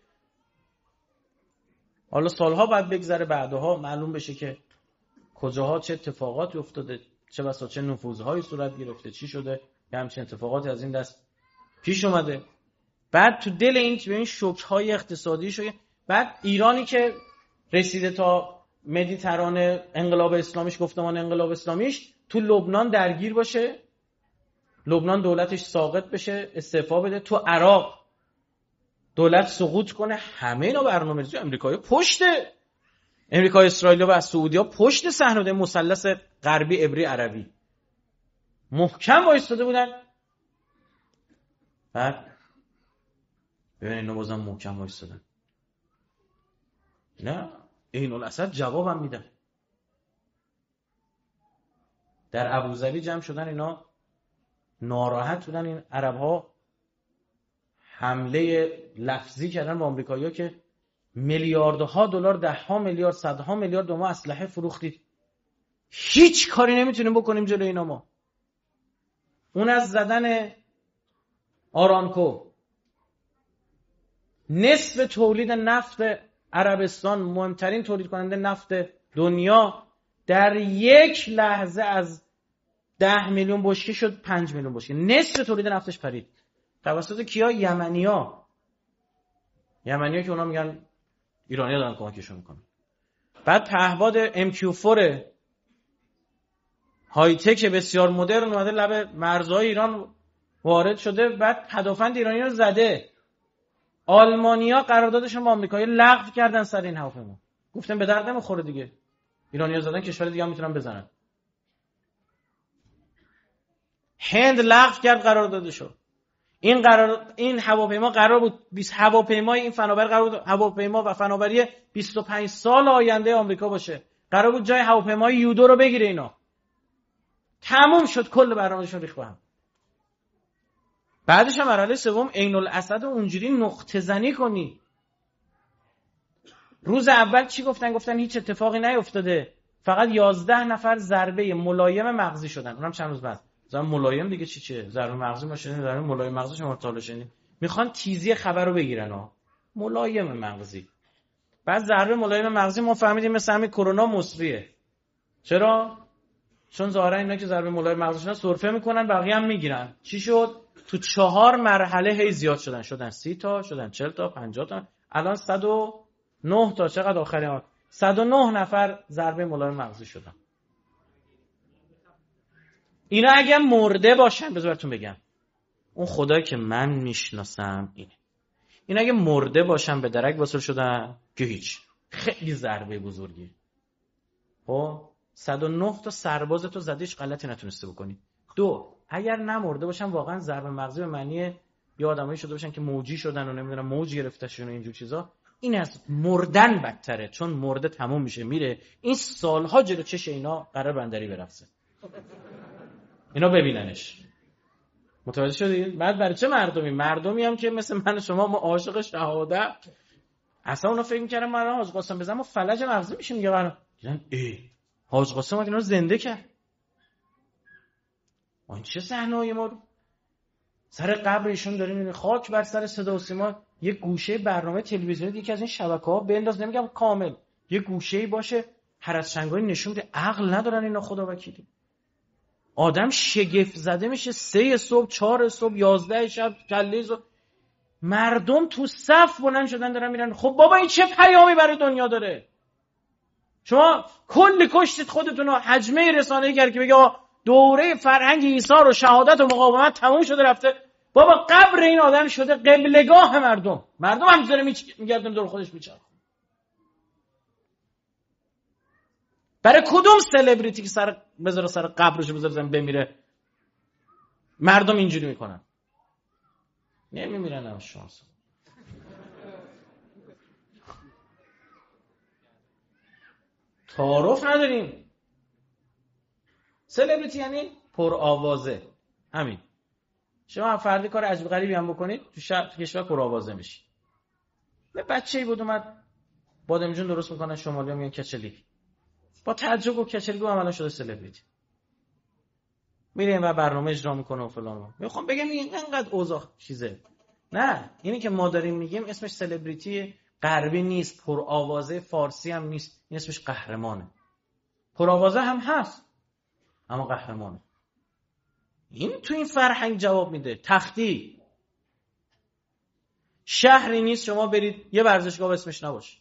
حالا سالها بعد بگذره، بعدها معلوم بشه که کجاها چه اتفاقاتی افتاده، چه بسا چه نفوذهایی صورت گرفته، چی شده که همچین اتفاقاتی از این دست پیش اومده. بعد تو دل این شوک‌های اقتصادی شده. بعد ایرانی که رسیده تا مدیترانه، انقلاب اسلامیش، گفتمان انقلاب اسلامیش تو لبنان درگیر باشه، لبنان دولتش ساقط بشه، استعفا بده، تو عراق دولت سقوط کنه. همه اینا برنامه‌ریزی آمریکایی پشته، امریکا، اسرائیل و سعودی‌ها پشت صحنه مثلث غربی عبری عربی محکم وایساده بودن. بعد ببین اینا بازم محکم وایسادن. نه این الاسد جوابم میدن. در ابوظبی جمع شدن اینا، ناراحت بودن این عرب‌ها، حمله لفظی کردن به آمریکایی‌ها که میلیاردها دلار، 10 میلیارد، 100 میلیارد به ما اسلحه فروختید، هیچ کاری نمیتونیم بکنیم جلوی اینا. ما اون از زدن آرامکو، نصف تولید نفت عربستان، مهمترین تولید کننده نفت دنیا، در یک لحظه از 10 میلیون بشکه شد 5 میلیون بشکه، نصف تولید نفتش پرید. توسط کیا؟ یمنی‌ها که اونا میگن ایرانی‌ها دارن کمکشون میکنن. بعد پهباد MQ4 های تک بسیار مدرن اومده لب مرزهای ایران وارد شده، بعد پدافند ایرانی رو زده. آلمانیا قراردادشون با آمریکایی لغو کردن سر این هواپیما، گفتن به درد نمیخوره دیگه، ایرانی‌ها زدن کشور دیگه هم میتونن بزنن. هند لغو کرد قراردادشو. این هواپیما قرار بود 20 هواپیمای این فناوری قرار بود هواپیما و فناوری 25 سال آینده آمریکا باشه، قرار بود جای هواپیمای یودو رو بگیره. اینا تموم شد، کل برنامه‌شون ریخت به هم. بعدش هم مرحله سوم عین الاسد اونجوری نقطه زنی کنی. روز اول چی گفتن هیچ اتفاقی نیفتاده، فقط 11 نفر ضربه ملایم مغزی شدن. اونم چند روز بعد. مثلا ملایم دیگه چیه؟ ضربه مغزی ماشین ضربه ملایم مغزی شما مطالعه شدین. میخوان تیزی خبر رو بگیرن ها. ملایم مغزی. بعد ضربه ملایم مغزی ما فهمیدیم مثل همین کرونا مصریه. چرا؟ چون ظاهرا اینا که ضربه ملایم مغزیشون سرفه میکنن، بقیه هم میگیرن. چی شد؟ تو 4 مرحله هی زیاد شدن 30 تا، شدن 40 تا، 50 تا، الان 109 تا. چقدر آخری ها؟ 109 نفر ضربه ملایم مغزی شدن. اینا اگه مرده باشن، بذارتون بگم، اون خدایی که من میشناسم اینه، اینا اگه مرده باشن به درک واصل شدن که هیچ، خیلی ضربه بزرگی. خب 109 تا سرباز تو زده، هیچ غلطی نتونسته بکنی. 2 اگر نمرده باشن واقعا ضربه مغزی به معنی یه آدمایی شده باشن که موجی شدن و نمیدونم موج گرفتشون و اینجور چیزا، این از مردن بدتره، چون مرده تموم میشه میره، این سالها جلو چش اینا قرار بندری برفته، اینا ببیننش. متوجه شدید؟ بعد برای چه مردمی هم که مثل من و شما ما عاشق شهادت، اصلا اونا فکر می‌کردن ما حاج قاسم بزنم ما فلج مغزی میشیم دیگه. برام دیدن حاج قاسم اینا رو زنده کرد. اون چه صحنه‌ای ما رو سر قبر ایشون داریم می‌بینیم، خاک بر سر صدا و سیما. یه گوشه برنامه تلویزیونی یکی از این شبکه‌ها بنداز، نمیگم کامل، یه گوشه‌ای باشه هرس شنگایی نشون میده، عقل ندارن اینا خدا وکیلی. آدم شگفت زده میشه 3 صبح 4 صبح 11 شب کله صبح مردم تو صف بلند شدن دارن میرن. خب بابا این چه پیامی برای دنیا داره؟ شما کلی کشتید خودتون رو، حجمه رسانه‌ای کرد که بگه دوره فرهنگ ایثار و شهادت و مقاومت تموم شده رفته. بابا قبر این آدم شده قبلگاه مردم همینجوری میگردن دور خودش میچرخه. برای کدوم سلبریتی که بذاره سر قبرش بذاره بمیره مردم اینجوری میکنن؟ نمیمیرن هم شانس. تعارف نداریم. سلبریتی یعنی پر آوازه. همین. شما فردی کار عجیب غریبی هم بکنید تو کشور پر آوازه میشی. یه بچه‌ای بود اومد بادمجون درست میکنن شمالی‌ها میگن کچلی. با تعجب و کچلی هم الان شده سلبریتی. میره و برنامه اجرا میکنه و فلان. میخوام بگم این انقدر اوضاع چیزه. نه، اینی که ما داریم میگیم اسمش سلبریتی غربی نیست، پر آوازه فارسی هم نیست، این اسمش قهرمانه. پر آوازه هم هست اما قهرمانه. این تو این فرهنگ جواب میده. تختی شهری نیست شما برید یه ورزشگاه اسمش نباشه.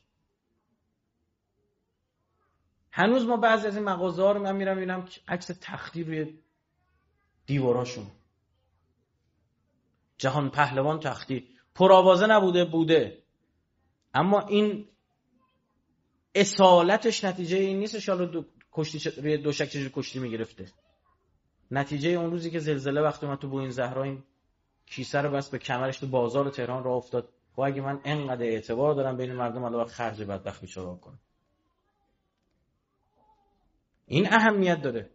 هنوز ما بعضی از این مغازه‌ها رو من میرم میبینم عکس تختی روی دیواراشون. جهان پهلوان تختی. پرآوازه نبوده بوده، اما این اصالتش نتیجه این نیست شالا کشتی روی دوشک چجور کشتی میگرفته. نتیجه اون روزی که زلزله وقتی اومد تو بوین زهرا این کیسه رو بس به کمرش تو بازار تهران راه افتاد. خب اگه من انقدر اعتبار دارم بین مردم الان خرج بدبخت بیچاره کنم. این اهمیت داره.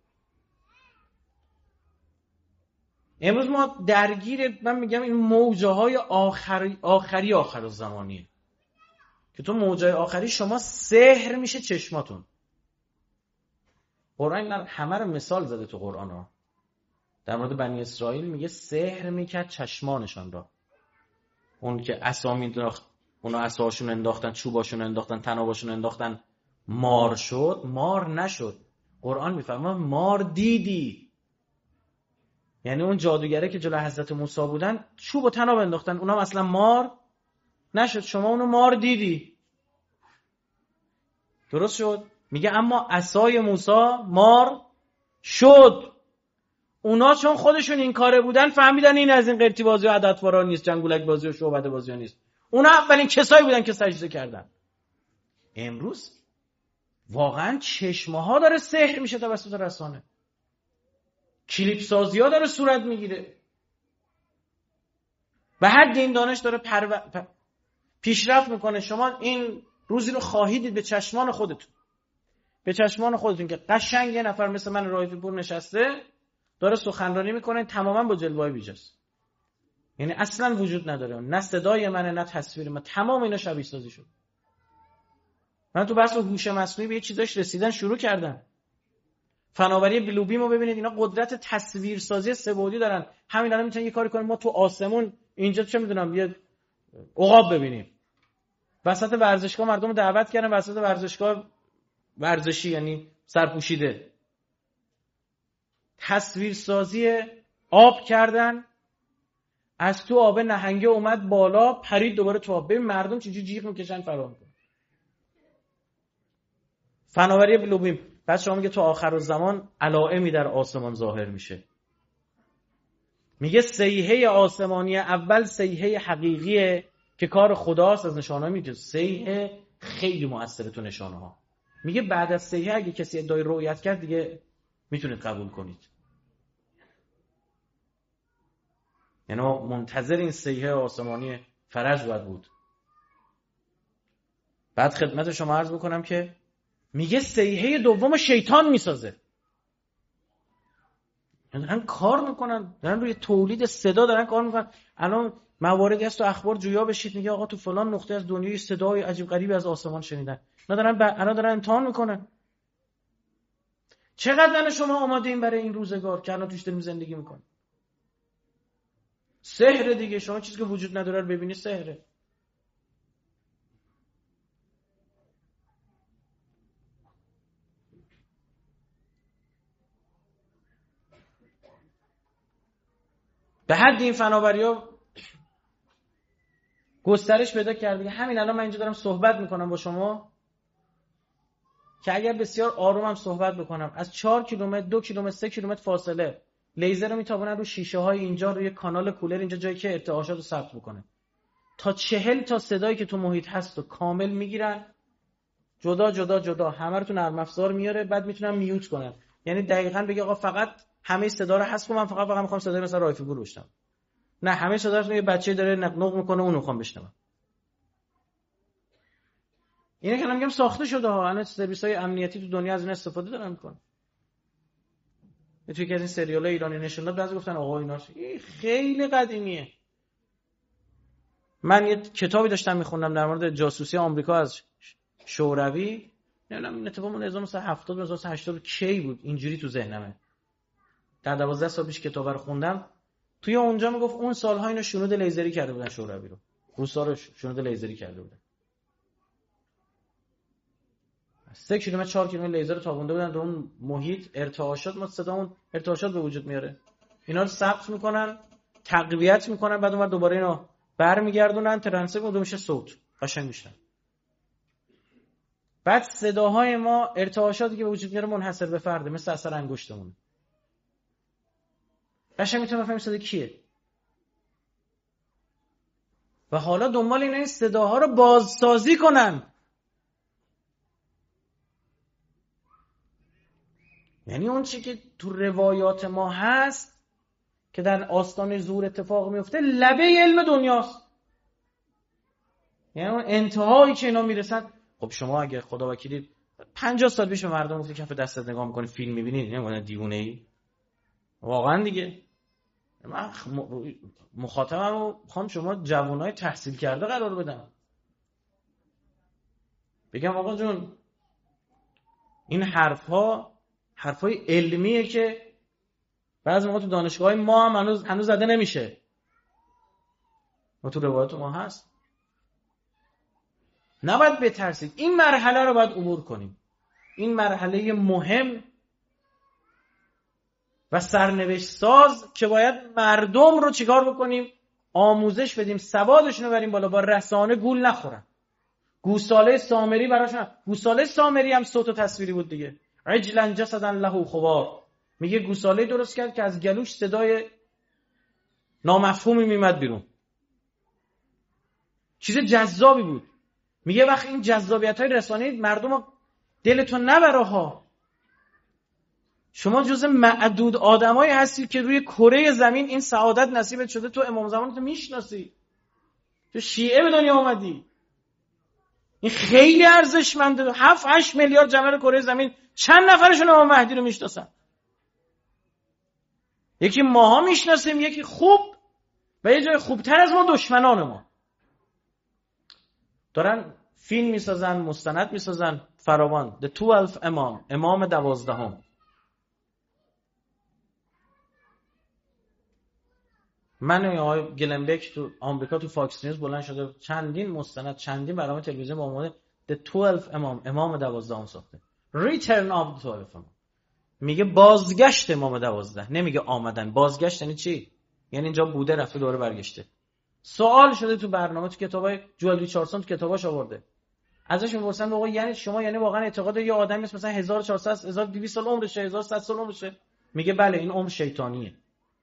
امروز ما درگیر، من میگم این موجه‌های آخری آخر الزمانیه که تو موجهای آخری شما سحر میشه چشماتون. قرآن همه رو مثال زده تو قرآن ها. در مورد بنی اسرائیل میگه سحر میکرد چشمانشان را. اون که عصا مینداخت، اونا عصاشون انداختن، چوباشون انداختن، تناباشون انداختن، مار شد، مار نشد. قرآن میفرماید مار دیدی. یعنی اون جادوگره که جلو حضرت موسی بودن چوب و تناب انداختن، اونا اصلا مار نشد، شما اونو مار دیدی. درست شد؟ میگه اما عصای موسی مار شد. اونا چون خودشون این کاره بودن فهمیدن این از این قرتی بازی و عددوارا نیست، جنگولک بازی و شعبده بازی ها نیست. اونا اولین کسایی بودن که سجده کردن. امروز واقعا چشمه داره سحر میشه توسط رسانه. کلیپ سازی ها داره صورت میگیره. به حد این دانش داره پیشرفت میکنه. شما این روزی رو خواهید دید به چشمان خودتون. به چشمان خودتون که قشنگ یه نفر مثل من رایفی پور نشسته داره سخنرانی میکنه تماما با جلوه‌های بیجاست. یعنی اصلا وجود نداره، نه صدای منه نه تصویر من، تمام اینا شبیه سازی شد. من تو بحث هوش مصنوعی به یه چیزاش رسیدن شروع کردن. فناوری بلوبیمو ببینید، اینا قدرت تصویرسازی سه‌بعدی دارن. همین الان میتونن یه کاری کنن ما تو آسمون اینجا چه میدونم یه عقاب ببینیم. وسط ورزشگاه مردم رو دعوت کردن، وسط ورزشگاه ورزشی یعنی سرپوشیده تصویرسازی آب کردن، از تو آب نهنگه اومد بالا پرید دوباره تو آب. ببین مردم چجوری جیغ میکشن فرار میکنن. فناوری بلوبیم. بعد شما میگه تو آخرالزمان علائمی در آسمان ظاهر میشه. میگه صیحه آسمانی اول صیحه حقیقیه که کار خداست، از نشانه میگه صیحه خیلی مؤثره تو نشانه ها. میگه بعد از صیحه اگه کسی ادعای رؤیت کرد دیگه میتونید قبول کنید. یعنی منتظر این صیحه آسمانی فرج باید بود. بعد خدمت شما عرض بکنم که میگه صیحه دوم شیطان میسازه. دارن کار میکنن، دارن روی تولید صدا دارن کار میکنن. الان مواردی هست تو اخبار جویا بشید، میگه آقا تو فلان نقطه از دنیا صدای عجیب غریبی از آسمان شنیدن. الان دارن امتحان میکنن. چقدر شما آماده این برای این روزگار که الان توش داریم زندگی میکنیم؟ سحر دیگه. شما چیزی که وجود نداره رو ببینید سحره. به حد این فناوری‌ها گسترش پیدا کرده. همین الان من اینجا دارم صحبت میکنم با شما که اگر بسیار آرومم صحبت بکنم از 4 کیلومتر 2 کیلومتر 3 کیلومتر فاصله لیزر رو میتابونن رو شیشه های اینجا روی کانال کولر اینجا جایی که ارتعاشات رو ثبت بکنه تا 40 تا صدایی که تو محیط هست و کامل میگیرن، جدا جدا جدا همه رو تو نرم افزار میاره. بعد میتونن میوت کنن. یعنی دقیقاً بگه آقا فقط همه صدا رو حذف کن، من فقط میخوام صدای مثلا رایفی گور بشنوم. نه، همه صدا رو یه بچه داره نق میکنه اون رو میخوام بشنوم. اینا که میگم ساخته شده ها. الان سرویس‌های امنیتی تو دنیا از این استفاده دارن میکنن. توی که از این سریال‌های ایرانی نشون داد بعضی گفتن آقا اینا خیلی قدیمیه. من یه کتابی داشتم میخوندم در مورد جاسوسی آمریکا از شوروی. نمیدونم این اتفاق 1970 1980 کی بود، اینجوری تو ذهنمه. در 12 سال پیش کتاب رو خوندم. توی اونجا میگفت اون سال‌ها اینو شنود لیزری کرده بودن، شوروی رو. روسا رو شنود لیزری کرده بودن. 3 کیلومتر 4 کیلومتر لیزر رو تابونده بودن در اون محیط. ارتعاشات ما صدامون ارتعاشات به وجود میاره. اینا رو ثبت میکنن، تقویت میکنن، بعد اون دوباره اینو برمیگردونن، ترانسفر میشه صوت. قشنگ میشن. بعد صداهای ما ارتعاشاتی که به وجود میاره منحصر به فرده، مثل اثر انگشتمون. قشنگ میتونم بفهمم صدا کیه. و حالا دنبال این صداها رو بازسازی کنن. یعنی اون چی که تو روایات ما هست که در آستانه ظهور اتفاق میفته لبه علم دنیاست. یعنی اون انتهایی که اینا میرسن. خب شما اگه خدا وکیلی 50 سال پیش مردم گفت کف دستت نگاه میکنی فیلم میبینید، نمیگن دیوونه ای. واقعا دیگه من مخاطبم رو میخوام شما جوانای تحصیل کرده قرار بدم. بگم آقا جون این حرفای علمیه که بعضی موقع تو دانشگاه ما هم هنوز زده نمیشه. ما تو روایات ما هست. نباید بترسید. این مرحله رو باید عبور کنیم. این مرحله مهم و سرنوشت ساز که باید مردم رو چیکار بکنیم؟ آموزش بدیم، سوادشون رو بریم بالا، با رسانه گول نخورن. گوساله سامری براشون. گوساله سامری هم صوت و تصویری بود دیگه. عجلا جسدا له خوار. میگه گوساله درست کرد که از گلوش صدای نامفهومی میمد بیرون. چیز جذابی بود. میگه وقتی این جذابیت‌های رسانه‌ای مردم دلتون نبره ها. شما جز معدود آدمایی هستی که روی کره زمین این سعادت نصیبت شده. تو امام زمان تو میشناسی. تو شیعه به دنیا اومدی. این خیلی ارزشمنده. 7-8 میلیارد جمعیت کره زمین چند نفرشون امام مهدی رو میشناسن؟ یکی ماها میشناسیم، یکی خوب و یه جای خوبتر از ما دشمنان ما. دارن فیلم میسازن، مستند میسازن فراوان. The 12 امام 12. من و آقای گلنبک تو آمریکا تو فاکس نیوز بلند شده چندین مستند، چندین برنامه تلویزیون با عنوان The 12 امام 12 ساخته. Return of the 12 میگه بازگشت امام 12. نمیگه آمدن. بازگشت یعنی چی؟ یعنی اینجا بوده رفته دوره برگشته. سوال شده تو برنامه، تو کتابای جوال ریچاردسون تو کتاباش آورده. ازش میپرسن آقا یعنی شما یعنی واقعا اعتقاد یه آدمی است مثلا 1400 1200 سال عمرشه 1100 سال عمرشه؟ میگه بله این عمر شیطانیه.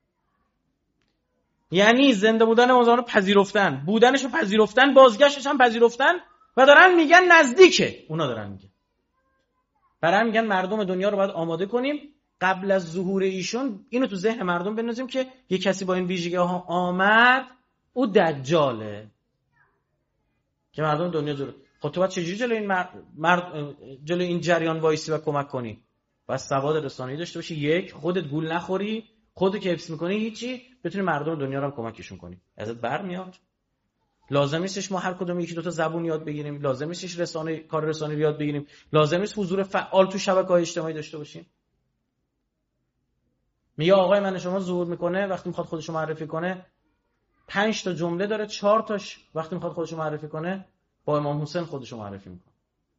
یعنی زنده بودن موزان رو پذیرفتن، بودنش رو پذیرفتن، بازگشتش هم پذیرفتن و دارن میگن نزدیکه. اونا دارن میگن، برای میگن مردم دنیا رو باید آماده کنیم قبل از ظهور ایشون. اینو تو ذهن مردم بنویسیم که یه کسی با این ویژگی‌ها آمد، او دجاله که مردم دنیا جلو. خب تو باید چجوری جلو این جلو این جریان وایسی و کمک کنی؟ باید سواد رسانه‌ای داشته باشی، یک خودت گول نخوری، خودت که حفظ می‌کنی هیچی، بتونی مردم دنیا رو هم کمکشون کنی. ازت برمیاد. لازم نیستش ما هر کدوم یکی دو تا زبون یاد بگیریم، لازم نیستش کار رسانه‌ای یاد بگیریم، لازم نیست حضور فعال تو شبکه‌های اجتماعی داشته باشیم. میگه آقای من شما ظهور میکنه وقتی میخواد خودش رو معرفی کنه 5 تا جمله داره، 4 تاش وقتی میخواد خودش رو معرفی کنه با امام حسین خودش رو معرفی میکنه.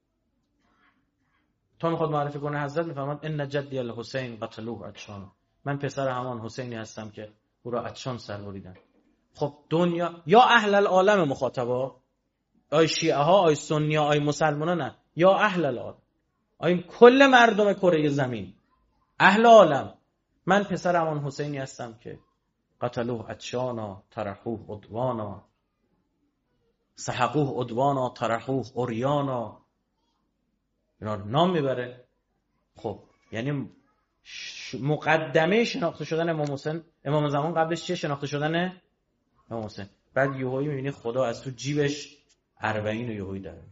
تا میخواد معرفی کنه حضرت میفرماد ان جدی الحسین قتلوه عطشان، من پسر همان حسینی هستم که او را عطشان سر بریدن. خب دنیا یا اهل العالم مخاطبا، آی شیعه ها، آی سنی ها، آی مسلمان ها، نه یا اهل العالم، آی کل مردم کره زمین، اهل عالم، من پسر همان حسینی هستم که قتلوه عطشانا طرحوه عدوانا سحقوه عدوانا طرحوه عریانا. اینا نام میبره. خب یعنی مقدمه شناخته شدن امام حسین، امام زمان قبلش چیه؟ شناخته شدن امام حسین. بعد یهویی میبینی خدا از تو جیبش 40 و یهویی داره.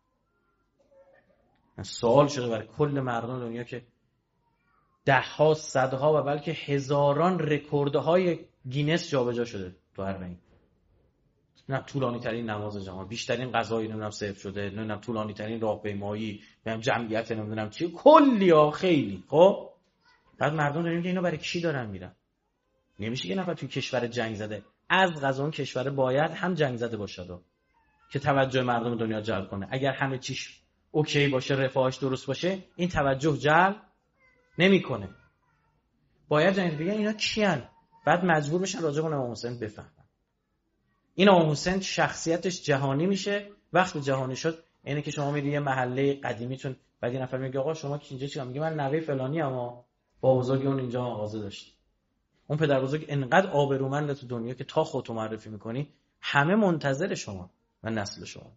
سوال شده برای کل مردم دنیا که ده‌ها، صدها و بلکه هزاران رکوردهای گینس جابجا شده تو 40. نه طولانی ترین نماز جهان، بیشترین غذایی نمیدونم سرو شده، نمیدونم طولانی ترین راهپیمایی، نمیدونم جمعیت نمیدونم چی، کلی ها خیلی. خب بعد مردم داریم که اینو برای کی دارن میرن؟ نمیشه که نفر توی کشور جنگ زده از قضا اون کشور باید هم جنگ زده باشه که توجه مردم دنیا جلب کنه. اگر همه چیش اوکی باشه، رفاهش درست باشه، این توجه جلب نمیکنه. باید جنگ بگن اینا کیان، بعد مجبور بشن راجع به امام حسین بفهمن. این امام حسین شخصیتش جهانی میشه. وقتی جهانی شد اینه که شما میری یه محله قدیمیتون، بعد یه نفر میگه آقا شما که اینجا چیکار؟ میگه من نوه فلانی ام، با بزرگ اون اینجا مغازه داشت. اون پدر بزرگ انقدر آبرومند تو دنیا که تا خودت معرفی میکنی همه منتظر شما و نسل شما.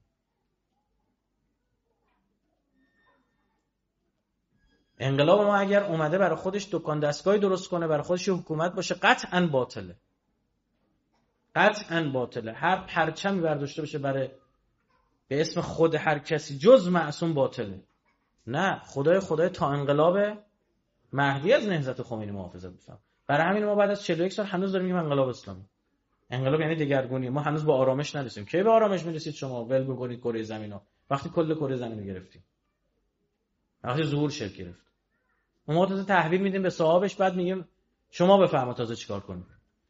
انقلاب ما اگر اومده برای خودش دکان دستگاهی درست کنه، برای خودش حکومت باشه، قطعاً باطله. قطعاً باطله. هر پرچمی برداشته بشه برای به اسم خود هر کسی جز معصوم باطله. نه، خدای تا انقلاب مهدی از نهضت خمینی محافظت بفهم. برای همین ما بعد از 41 سال هنوز داریم میگیم انقلاب اسلامی. انقلاب یعنی دگرگونی. ما هنوز با آرامش نرسیدیم. کی به آرامش میرسید شما؟ ول می‌کنید کره زمینو. وقتی کل کره زمین رو گرفتیم. وقتی ظهور شکل گرفت. ما تازه تحویل میدیم به صاحبش، بعد میگیم شما بفرما تازه چیکار کنید.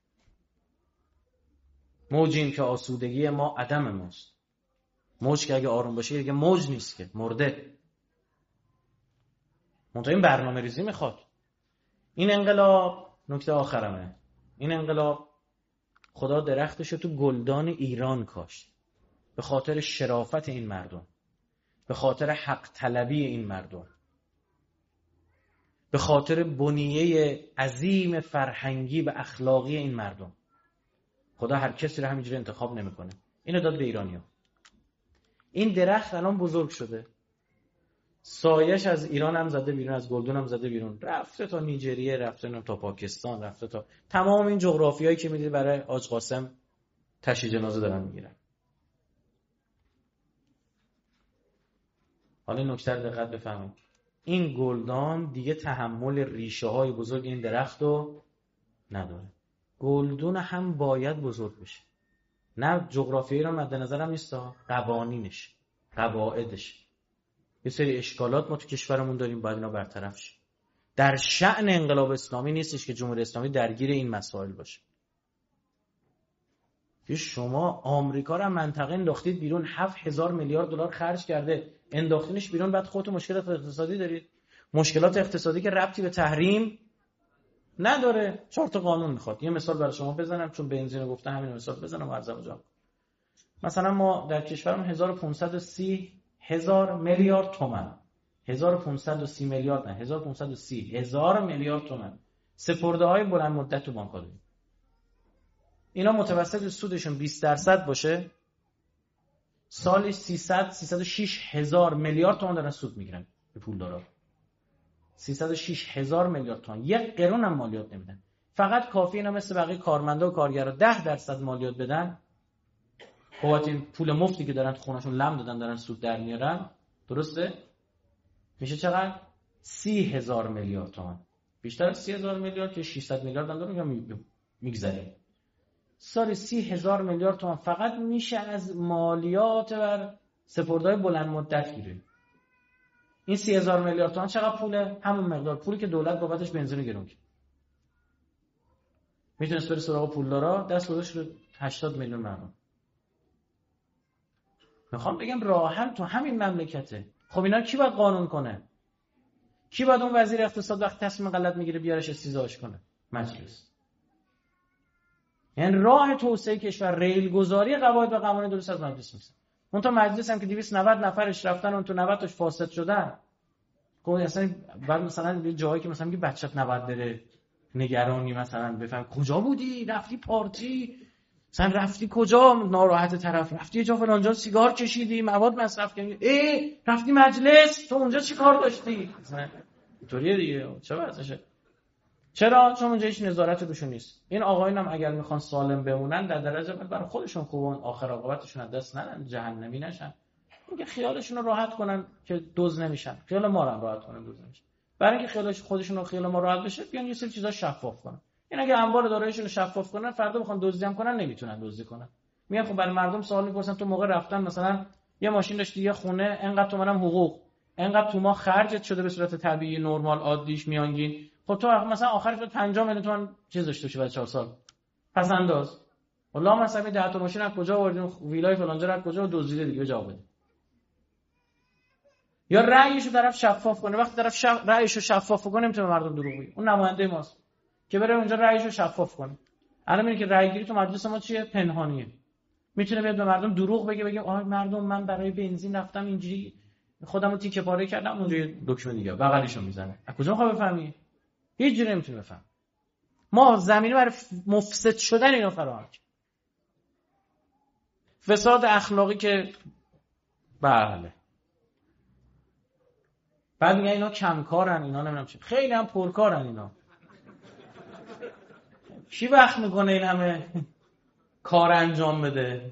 موجیم که آسودگی ما عدم ماست. موج که اگه آروم باشه دیگه موج نیست که، مرده. منتها این برنامه ریزی میخواد. این انقلاب، نکته آخرمه، این انقلاب خدا درختشو تو گلدان ایران کاشت به خاطر شرافت این مردم، به خاطر حق طلبی این مردم، به خاطر بنیه عظیم فرهنگی و اخلاقی این مردم. خدا هر کسی رو همینجوری انتخاب نمیکنه. اینو داد به ایرانی‌ها. این درخت الان بزرگ شده، سایش از ایران هم زده بیرون، از گلدون هم زده بیرون، رفته تا نیجریه، رفته تا پاکستان، رفته تا تمام این جغرافیایی که میدید برای حاج قاسم تشییع جنازه دارن میگیرن. حالا این نکته رو دقت بفهمید. این گلدان دیگه تحمل ریشه های بزرگ این درخت رو نداره. گلدون هم باید بزرگ بشه. نه جغرافیایی رو مد نظرم نیست، قوانینش، قواعدش. یه سری اشکالات ما تو کشورمون داریم، باید اینا برطرف شه. در شأن انقلاب اسلامی نیستش که جمهوری اسلامی درگیر این مسائل باشه. که شما آمریکا رو منطقه انداختید بیرون، 7000 میلیارد دلار خرج کرده، انداختینش بیرون، بعد خودتون مشکلات اقتصادی دارید. مشکلات اقتصادی که ربطی به تحریم نداره، 4 تا قانون میخواد. یه مثال برای شما بزنم چون بنزین رو گفتم، همین مثال بزنم عرض جان. مثلا ما در کشورمون 1530 1000 میلیارد تومان، 1530 میلیارد نه، 1530 هزار میلیارد تومان سپرده های بلند مدت تو بانک‌ها داریم. اینا متوسط سودشون 20% باشه، سالی 306 هزار میلیارد تومان دارن سود میگیرن به پولدارا. 306 هزار میلیارد تومان، یک قرون هم مالیات نمیدن. فقط کافی اینا مثل بقیه کارمندا و کارگرا 10% مالیات بدن، بابت این پول مفتی که دارن تو خونه‌شون لم دادن دارن سود در میارن. درسته؟ میشه چقدر؟ 30,000 میلیارد تومان. بیشتر از 30,000 میلیارد که 600 میلیارد هم دارن میگذره. سال 30,000 میلیارد تومان فقط میشه از مالیات بر سپرده‌های بلند مدت گیره. این 30,000 میلیارد تومان چقدر پوله؟ همون مقدار پولی که دولت بابتش بنزین گرون کرد. میتونست بره سراغ پولدارا، دست گذاشت رو 80 میلیون مردم. میخوام بگم راه حل تو همین مملکته. خب اینا کی باید قانون کنه؟ کی باید اون وزیر اقتصاد وقت تصمیم غلط میگیره بیارش استیضاحش کنه؟ مجلس. یعنی راه توسعه کشور ریل گذاری قواعد و قوانین درست از مجلس میشه. اون تا مجلس هم که 290 نفرش رفتن اون تو 90 تاش فاسد شدن. خب اصلا بعد مثلا یه جایی که مثلا میگه بچت نباید بره، نگرانی مثلا بفهم کجا بودی؟ رفتی پارتی؟ مثلا رفتی کجا؟ ناراحت طرف رفتی یه جا فلان سیگار کشیدی، مواد مصرف کردی، رفتی مجلس، تو اونجا چی کار داشتی؟ مثلا اینطوریه دیگه. چه وضعشه؟ چرا؟ چون اونجا هیچ نظارت روشون نیست. این آقایون هم اگر میخوان سالم بمونن در درجه اول برای خودشون خوبه، آخر عاقبتشون از دست ندن، جهنمی نشن. میگه خیالشون رو راحت کنن که دزد نمیشن، خیال ما رو راحت کنن دزد نمیشن. برای اینکه خیالش خودشون رو خیال ما راحت بشه بیان یه سری چیزا شفاف کنن. این اگه انبار داراییشون رو شفاف کنن، فردا بخوان دزدی هم کنن نمیتونن دزدی کنن. میگن خب برای مردم سوال میپرسن تو موقع رفتن مثلا یه ماشین داشتی، یه خونه، انقدر تومنم حقوق، انقدر تو ما خرجت شده به صورت طبیعی نرمال عادیش میانگین، خب تو مثلا آخرش 50 میلیون تومان چیز داشته باشی بعد 4 سال، پس انداز. والله مثلا 10 تا ماشین از کجا آوردین؟ ویلای فلانجا رو از کجا دزدیده دیگه جواب بده. یا رأیشو طرف شفاف کنه، وقتی طرف رأیشو شفاف کنه نمیتونه مردم دروغ بگه. اون نماینده ماست که بره اونجا رأیشو شفاف کنه. الان میگه که رأی گیری تو مجلس ما چیه؟ پنهانیه. میتونه بیاد به مردم دروغ بگه آ مردم من برای بنزین رفتم اینجوری خودمو تیکه پاره کردم، اونجا دکمه دیگه بغلشو میزنه. از کجا میخواد بفهمی؟ هیچ جوری نمیتونه بفهم. ما زمینه برای مفسد شدن اینا فراهم کرد. فساد اخلاقی که بله. بعد میگن اینا کمکارن، اینا نمیدونم چی. خیلی هم پرکارن اینا. کی وقت میکنه این همه کار انجام بده؟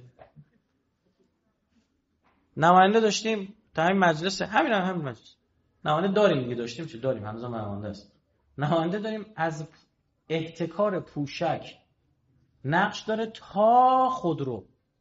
نماینده داشتیم تا همین مجلس، همین مجلس نماینده داریم دیگه، داشتیم چه داریم، هنوز هم نماینده است. نماینده داریم از احتکار پوشک نقش داره تا خودرو،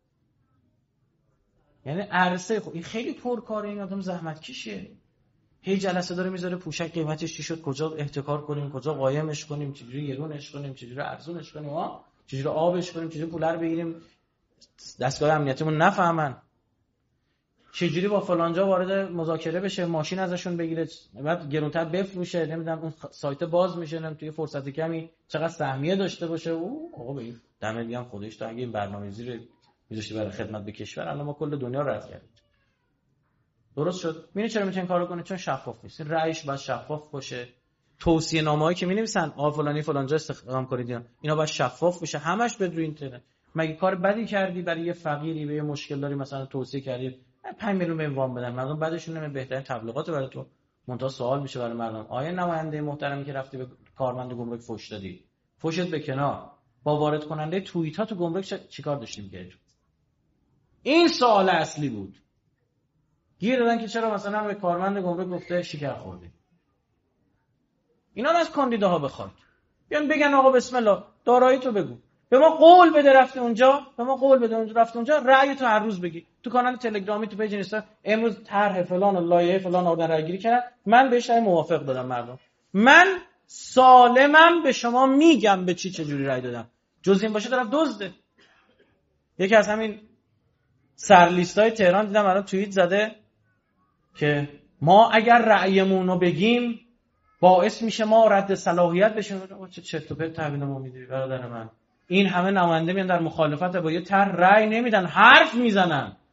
یعنی عرصه این خیلی پرکاره. این آدم زحمت کشیه، هی جلسه داره میذاره پوشک قیمتش چی شد، کجا احتکار کنیم، کجا قایمش کنیم، چجوری گرونش کنیم، چجوری ارزونش کنیم، چجوری آبش کنیم، چجوری پول رو بگیریم دستگاه امنیتیمون نفهمن، چجوری با فلانجا وارد مذاکره بشه، ماشین ازشون بگیره، بعد گرونتر بفروشه، نمیدونم اون سایت باز میشه، نمیدونم توی فرصت کمی چقدر سهمیه داشته باشه. آقا به این دمه دیگه هم خودش تو اگه این برنامه‌ریزی رو میذاشتی برای خدمت به کشور، الان ما کل دنیا رو رد کردیم. درست شد. می‌بینی چرا میتونن کارو کنه؟ چون شفاف نیست. رأیش باید شفاف باشه. توصیه نامه‌ای که می‌نویسن فلانی فلانجا استخدام کنید، اینا باید شفاف بشه، همش بدون اینترنت. مگه کار بدی کردی برای یه فقیری، به یه مشکل داری مثلا توصیه کردی 5 میلیون به وام بدن، مردم بعدشون نمی‌بینن بهترین تبلیغات برای تو. منتها سوال میشه برای مردم، آیا نماینده محترمی که رفتی به کارمند گمرک فوش دادی، فوشت به کنار، با وارد کننده توییت‌ها تو گمرک چیکار داشتی می‌کردی؟ این سوال اصلی بود. گیر دادن که چرا مثلا به کارمند گمرک گفته شکر خوردی. اینا از کاندیداها بخواد بیان بگن آقا بسم الله دارایی تو بگو، به ما قول بده رفتی اونجا، به ما قول بده رفتی اونجا، رأی تو هر روز بگی تو کانال تلگرامی، تو پیج اینستا، امروز طرح فلان و لایحه فلان آوردن رأی گیری کردن، من بهش رأی موافق دادم. مردم من سالمم به شما میگم به چه جوری رأی دادم، جز این باشه طرف دزده. یکی از همین سرلیستای تهران دیدم الان توییت زده که ما اگر رأیمون رو بگیم باعث میشه ما رد صلاحیت بشیم. چه چرت و پرت تحویل ما میدی برادر من؟ این همه نماینده میان در مخالفت با یه طرح رأی نمیدن، حرف میزنن.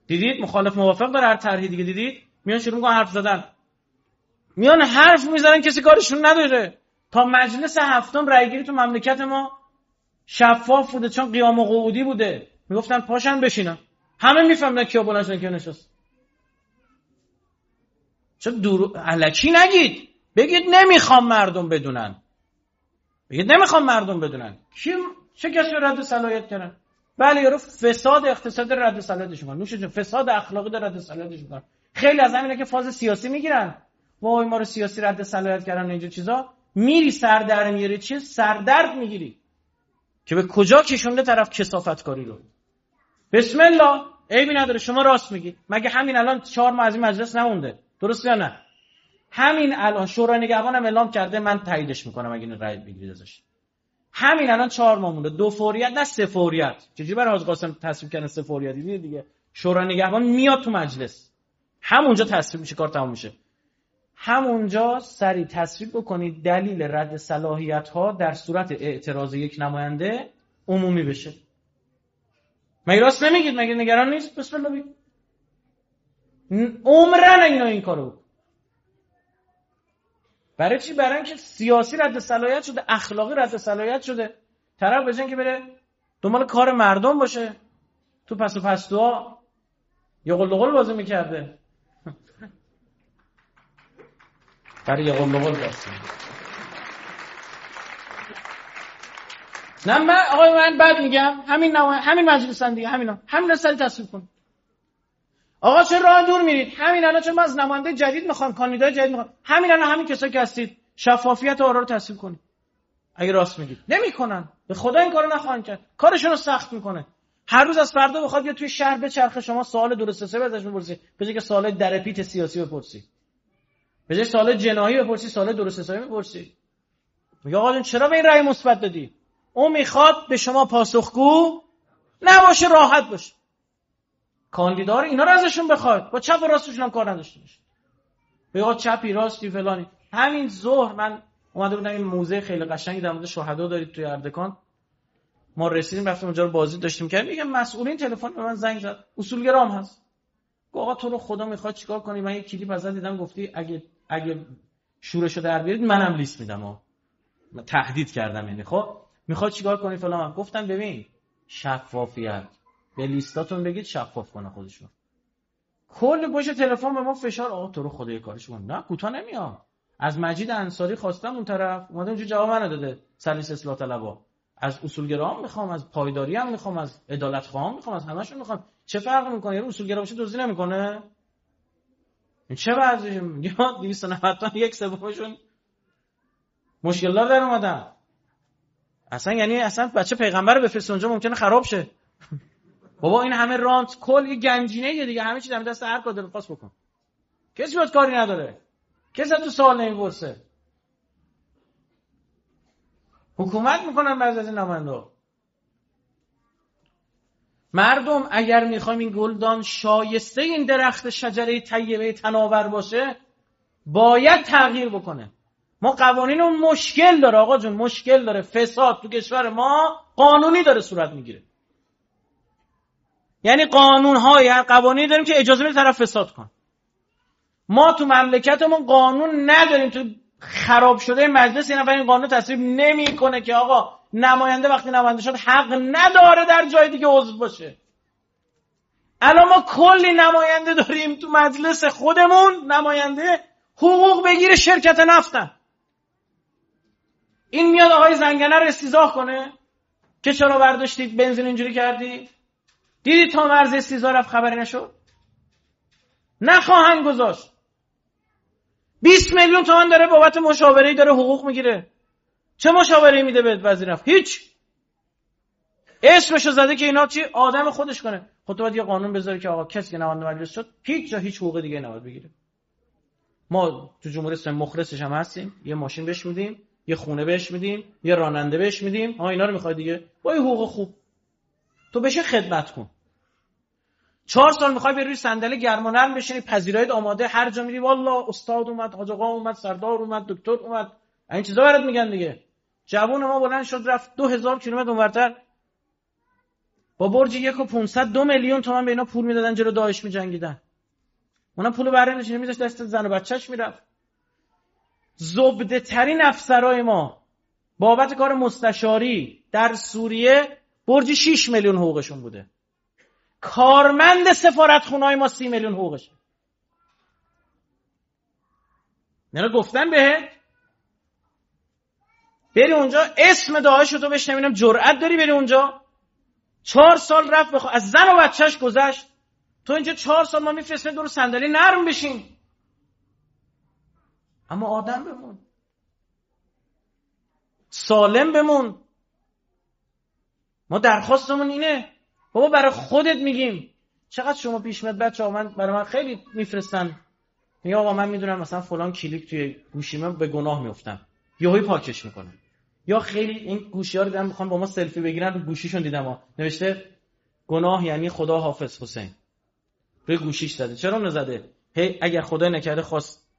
دیدید مخالف موافق داره هر طرحی دیگه، دیدید میان شروع میکنن حرف زدن، میان حرف میزنن کسی کارشون نداره. تا مجلس هفتم رای گیری تو مملکت ما شفاف بوده، چون قیام قعودی بوده، میگفتن پاشن بشینن، همه میفهمن کیا بلند شدن کیا نشست. چه الکی نگید، بگید نمیخوام مردم بدونن، بگید نمیخوام مردم بدونن. چه کسی رد صلاحیت کردن؟ بله یارو فساد اقتصادی رد صلاحیتش میکنن، نوش جون، فساد اخلاقی در رد صلاحیتش میکنن. خیلی از همینه که فاز سیاسی میگیرن، وای ما رو سیاسی رد صلاحیت کردن اینجا چیزا، میری سر در میاری، چه سردرد میگیری که به کجا کشونده طرف کثافت کاری رو. بسم الله، عیبی نداره، شما راست میگید. مگه همین الان 4 ماه از این مجلس نمونده، درست یا نه؟ همین الان شورای نگهبانم اعلام کرده، من تاییدش میکنم اگه این رأی بگیرید ازش. همین الان 4 ماه مونده، 2 فوریت نه 3 فوریت. چجوری برای حاج قاسم تصویب کردن 3 فوریتی دیگه؟ شورای نگهبان میاد تو مجلس، همونجا تصویب میشه، کار تموم میشه. همونجا سری تصویب بکنید دلیل رد صلاحیت ها در صورت اعتراض یک نماینده عمومی بشه. مگه راست نمیگید؟ مگه نگران نیست؟ بسم الله بگید. عمرن اینا این کارو. برای چی؟ برای اینکه سیاسی رد صلاحیت شده، اخلاقی رد صلاحیت شده. طرف بجن که بره دنبال کار مردم باشه، تو پس و پستوها یه قلقل بازی میکرده. برای یه قلقل بازی. نه من بعد میگم همین مجلسن دیگه، همین سری تصویب کن. آقا چه راه دور میرید؟ همین الان چون ما از نماینده جدید میخوام، کاندیدای جدید میخوام، همین الان همین کسایی که هستید شفافیت آرا رو تصویب کنید. اگه راست میگید نمیکنن، به خدا این کارو نخواهند کرد، کارشون رو سخت میکنه. هر روز از فردا بخواد یا توی شهر بچرخه، شما سوال درست حسابی ازش میپرسی، به جای که سوال درپیت سیاسی بپرسی، به جای سوال جناحی بپرسی، سوال درست حسابی بپرسی. میگه آقا جون چرا به این رأی مثبت دادی؟ اون میخواد به شما پاسخگو نباشه، راحت باشه. کاندیدا رو اینا رو ازشون بخواد، با چپ و راستشون هم کار نداشته باشه. بگه چپی راستی فلانی. همین ظهر من اومده بودم این موزه خیلی قشنگی در مورد شهدا دارید توی اردکان، ما رسیدیم رفتیم اونجا رو بازی داشتیم کردیم. میگم مسئولین تلفن به من زنگ زد، اصولگرام هست، گفت آقا تو رو خدا میخواد چیکار کنی؟ من یه کلیپ ازت دیدم گفتی اگه شورشو در بیارید منم لیست میدم. من تهدید کردم، یعنی خب میخواد چیکار کنی فلان. گفتم ببین شفافیت، به لیستاتون بگید شفاف کنه خودشون. کل پشت تلفن به ما فشار، آقا تو رو خدا یه کارش کن. نه کوتاه نمیام. از مجید انصاری خواستم اون طرف، اومده اونجا جواب منو داده، سلیس اصلاح طلبا. از اصولگرام میخوام، از پایداری هم میخوام، از عدالت خواهان میخوام، از همشون میخوام. چه فرقی میکنه؟ یارو اصولگرا باشه دزدی نمیکنه؟ این چه وضعیه؟ یا 290 تا 1/3 مشکل دار در اومدن. اصلا یعنی اصلا بچه پیغمبر بفرست اونجا ممکنه خراب شه. بابا این همه رانت کل یه گنجینه دیگه، همه چی در دست هر کار دلت خواست بکن. کسی باید کاری نداره، کسی تو سوال نمیپرسه. حکومت میکنن بعضی از این نماینده. مردم اگر میخوایم این گلدان شایسته این درخت شجره طیبه تناور باشه، باید تغییر بکنه. ما قوانینمون مشکل داره آقا جون، مشکل داره. فساد تو کشور ما قانونی داره صورت میگیره. یعنی قوانینی داریم که اجازه میده طرف فساد کن. ما تو مملکتمون قانون نداریم. تو خراب شده مجلس یه نفر این قانون تصویب نمیکنه که آقا نماینده وقتی نماینده شد حق نداره در جای دیگه عضو باشه. الان ما کلی نماینده داریم تو مجلس خودمون، نماینده حقوق بگیره شرکت نفتن. این میاد آقای زنگنه رو استیضاح کنه که چرا برداشتید بنزین اینجوری کردی؟ دیدی تا مرز استیضاح رفت خبری نشد؟ نخواهند گذاشت. 20 میلیون تومان داره بابت مشاوره‌ای داره حقوق میگیره. چه مشاوره‌ای میده به وزیر نفت؟ هیچ. اسمشو زده که اینا چی آدم خودش کنه. خود تو باید یه قانون بذاری که آقا کسی که نماینده مجلس شد هیچ حقوق دیگه نباید بگیره. ما تو جمهوری اسلامی مخلصش هم هستیم، یه ماشین بهش میدیم، یه خونه بهش میدیم، یه راننده بهش میدیم. اینا رو میخوای دیگه با یه حقوق خوب تو بشه خدمت کن. 4 سال میخوای بری روی صندلی گرم و نرم بشینی، پذیراییت آماده، هر جا میری والله استاد اومد، حاج آقا اومد، سردار اومد، دکتر اومد، این چیزا برات میگن دیگه. جوون ما بلند شد رفت 2000 کیلومتر اونورتر با برج 1.5 2 میلیون تومان به اینا پول میدادن جلو داعش میجنگیدن. اونا پول بره نشینه میذاشت دست زن و بچه‌ش میرفت. زبده ترین افسرای ما بابت کار مستشاری در سوریه برج 6 میلیون حقوقشون بوده. کارمند سفارتخونه‌های ما 30 میلیون حقوقشه. نه گفتن بهت بری اونجا اسم داعش رو تو بشنوینم جرأت داری بری اونجا؟ 4 سال رفت از زن و بچهش گذشت. تو اینجا 4 سال ما میفرستیم دور صندلی نرم بشین. اما آدم بمون، سالم بمون. ما درخواستمون اینه بابا برای خودت میگیم. چقدر شما پیش میاد بچه‌ها برای من خیلی میفرستن میگه آقا من میدونم مثلا فلان کلیک توی گوشیمه به گناه میافتم، یهویی پاکش میکنه. یا خیلی این گوشی‌ها رو دیدم میخوان با ما سلفی بگیرن، رو گوشیشون دیدم نوشته گناه یعنی خدا حافظ حسین، روی گوشیش زده. چرا نزده؟ هی اگر خدای نکرده خواست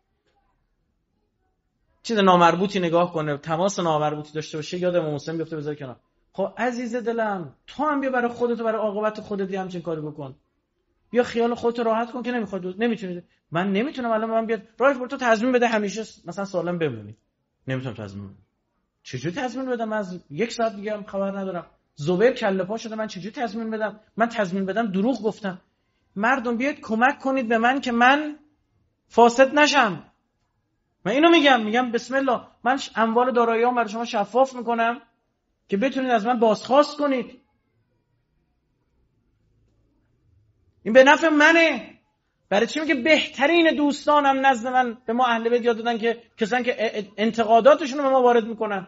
چیز نامربوطی نگاه کنه، تماس نامربوطی داشته باشه، یاد امام حسین بیفته بذاره کنار. خب عزیز دلم تو هم بیا برای خودت و برای عاقبت خودت همچین کاری بکن. بیا خیال خودت راحت کن که نمیتونی. من نمیتونم الان من بیاد راحت برو تو تضمین بده همیشه مثلا سالم بمونی. نمیتونم تضمین بدم. چجوری تضمین بدم؟ از 1 ساعت دیگه هم خبر ندارم. زبیر کله پا شده، من چجوری تضمین بدم؟ من تضمین بدم دروغ گفتم. مردم بیاید کمک کنید به من که من فاسد نشم. من اینو میگم بسم الله من اموال داراییام برای شما شفاف میکنم که بتونید از من بازخواست کنید. این به نفع منه. برای چی میگه بهترین دوستانم نزد من به ما اهل بیت یاد دادن که کسانی که انتقاداتشون رو به ما وارد میکنن.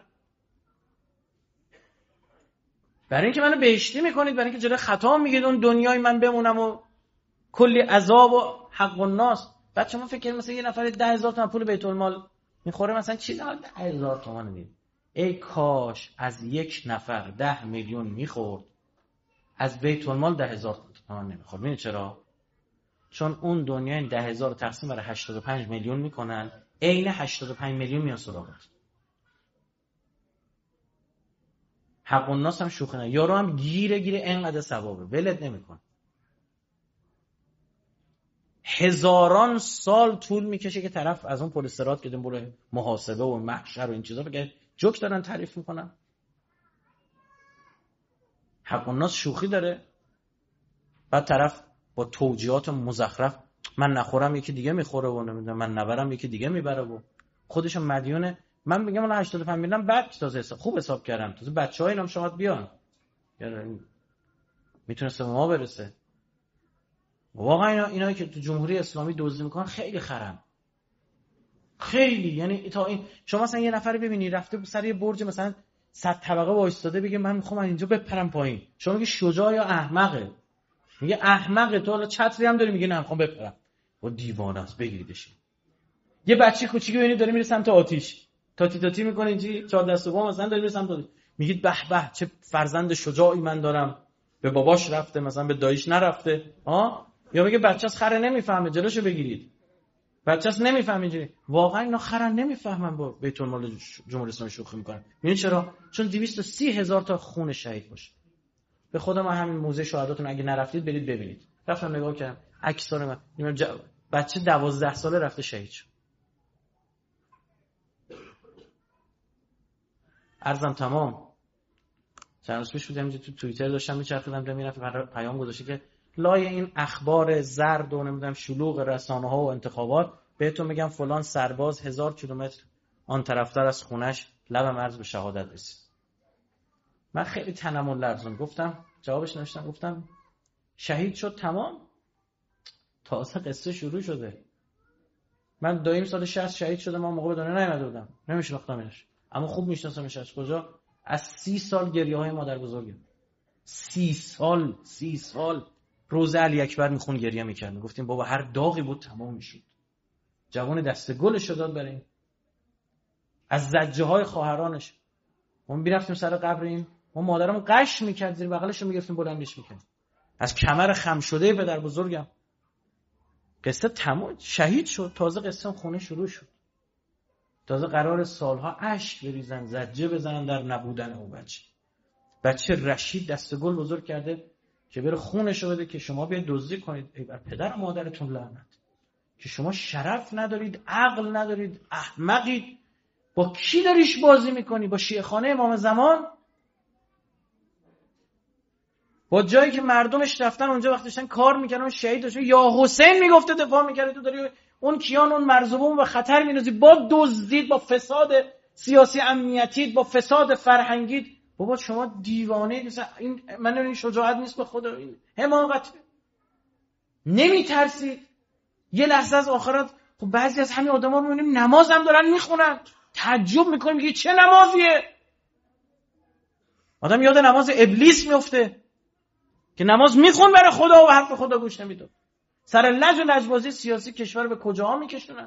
برای اینکه منو بهشتی میکنید، برای اینکه جلوی خطا میگید اون دنیای من بمونم و کلی عذاب و حق الناس. بعد شما فکر کنید مثلا یه نفر 10,000 تومان پول بیت المال میخوره، مثلا چی 10,000 تومان میده. ای کاش از یک نفر 10 میلیون میخورد، از بیت المال 10,000 تومان نمیخورد. میدونی چرا؟ چون اون دنیا این 10,000 تقسیم بر 85 میلیون میکنن، عین 85 میلیون میان سراغت. حق الناس هم شوخی نه. یارو هم گیره اینقدر ثوابه ولت نمیکنه. هزاران سال طول میکشه که طرف از اون پل صراط که دنبال محاسبه و محشر و این چیزا بگه جوک دارن تعریف میکنن. حق الناس شوخی داره. بعد طرف با توجیهات مزخرف من نخورم یکی دیگه میخوره و نمیدونم من نبرم یکی دیگه میبره و خودشو مدیونه. من میگم الان 85 میلیون بعد تازه خوب حساب کردم، تازه بچه‌ها اینم شاید بیان یعنی میتونه ما برسه. واقعا اینا که تو جمهوری اسلامی دزدی میکنن خیلی خرن، خیلی. یعنی تا این شما مثلا یه نفر ببینی رفته سر یه برج مثلا 100 طبقه وایستاده بگه من میخوام از اینجا بپرم پایین، شما میگی شجاع یا احمقه؟ میگه احمقه. تو حالا چتری هم داری میگه نه میخوام بپرم. و دیوانه است بگیریدش. یه بچه کوچیکی ببینید داره میره سمت آتیش، تاتی میکنه اینجی 4 دست و پا مثلا داره میره سمت آتیش، میگید به به چه فرزند شجاعی من دارم، به باباش رفته مثلا به داییش نرفته. یا میگه بچه‌س خره نمیفهمه جلوشو بگیرید، بچه‌س نمیفهمه اینجوری. واقعا اینا خرن نمیفهمن با بیت المال جمهوری اسلامی شوخی میکنن. میدونی چرا؟ چون 230,000 تا خون شهید باشه. به خدا ما همین موزه شهداتون اگه نرفتید برید ببینید. رفتم نگاه کردم عکس‌ها من بچه 12 ساله رفته شهید شد. عرضم تمام. چند روز پیش بودم تو توییتر داشتم میچرخیدم دیدم این پیام گذاشته که لای این اخبار زرد و نمیدونم شلوغ رسانه‌ها و انتخابات بهتون میگم فلان سرباز 1000 کیلومتر آن طرفتر از خونش لب مرز به شهادت رسید. من خیلی تنمون لرزون گفتم، جوابش نوشتم، گفتم شهید شد تمام، تازه قصه شروع شده. من دایم سال 60 شهید شدم، من موقع به دنیا نیامده بودم، نمیشناختمش، اما خوب میشناسمش. از کجا؟ از 30 سال گریه‌های مادر بزرگم. 30 سال روز علی اکبر میخون گریه میکرد. گفتیم بابا هر داغی بود تمام میشد. جوان دست گلش داد برای این. از زجه های خواهرانش ما میرفتیم سر قبر این، ما مادرمون قش میکرد زیر بغلش رو میگرفتیم بلندش میکرد. از کمر خم شده پدر بزرگم. قصه تمام، شهید شد، تازه قصه خونه شروع شد. تازه قرار سالها اشک بریزن، زجه بزنن در نبودن اون بچه رشید دست گل بزرگ کرده. که بره خونشو بده که شما بیاید دزدی کنید. ای بر پدر و مادرتون لعنت که شما شرف ندارید، عقل ندارید، احمقید. با کی داریش بازی میکنی؟ با شیعه‌خانه امام زمان؟ با جایی که مردمش رفتن اونجا وقتی داشتن کار میکردن اون شهید داشت یا حسین میگفته دفاع میکرد، تو داری اون کیان اون مرزبون و خطر میندازی با دزدید، با فساد سیاسی امنیتی، با فساد فرهنگی. بابا شما دیوانه. مثلا این من این شجاعت نیست به خدا، این حماقت. نمیترسید یه لحظه از آخرت؟ خب بعضی از همین آدما رو میبینیم نماز هم دارن میخونن، تعجب میکنیم که چه نمازیه. آدم یاد نماز ابلیس میفته که نماز میخون برای خدا و حرف خدا گوش نمیداد. سر لج و لجبازی سیاسی کشور به کجاها میکشونن؟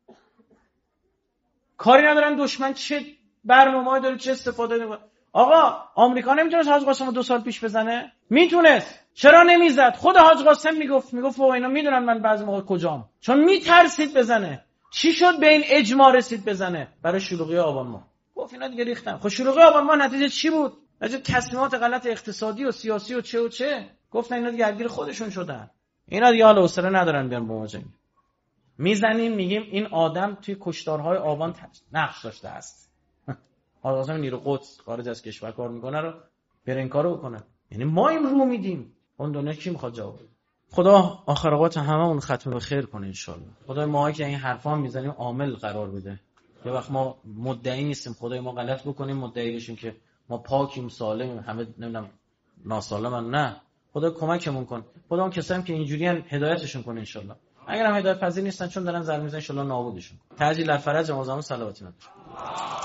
کاری ندارن دشمن چه برنامه‌ای داره، چه استفاده میکنه. آقا آمریکا نمیتونست حاج قاسم رو 2 سال پیش بزنه؟ میتونست. چرا نمیزد؟ خود حاج قاسم میگفت بابا اینا میدونن من بعضی موقع کجام، چون میترسید بزنه. چی شد به این اجماع رسید بزنه؟ برای شلوغی آبان ماه. گفت اینا دیگه ریختن. خب شلوغی آبان ماه نتیجه چی بود؟ نتیجه تصمیمات غلط اقتصادی و سیاسی و چه و چه. گفتن اینا دیگه درگیر خودشون شدن. اینا دیگه حال حوصله ندارن بیان با ما جنگ. میزنیم میگیم این آدم توی کشتارهای آبان نقش داشته است. آدم نیرو قدس خارج از کشور کار میکنه رو بره این کارو بکنه. یعنی ما این رو میدیم، اون دنیا کی میخواد جواب بده؟ خدا آخر اوقات هممون ختم به خیر کنه ان شاء الله. خدای ما که این حرفا میزنیم عامل قرار بده. یه وقت ما مدعی نیستیم، خدای ما غلط بکنیم مدعی بشیم که ما پاکیم سالمیم، همه نمیدونم ناسالمن. نه، خدا کمکمون کن. خدا اون کسایی که اینجوریان هدایتشون کنه ان شاء الله. اگر هم هدایت پذیر نیستن چون دارن ظلم میزنن ان شاء الله نابودشون. تعجیل الفرج امام زمان صلوات الله.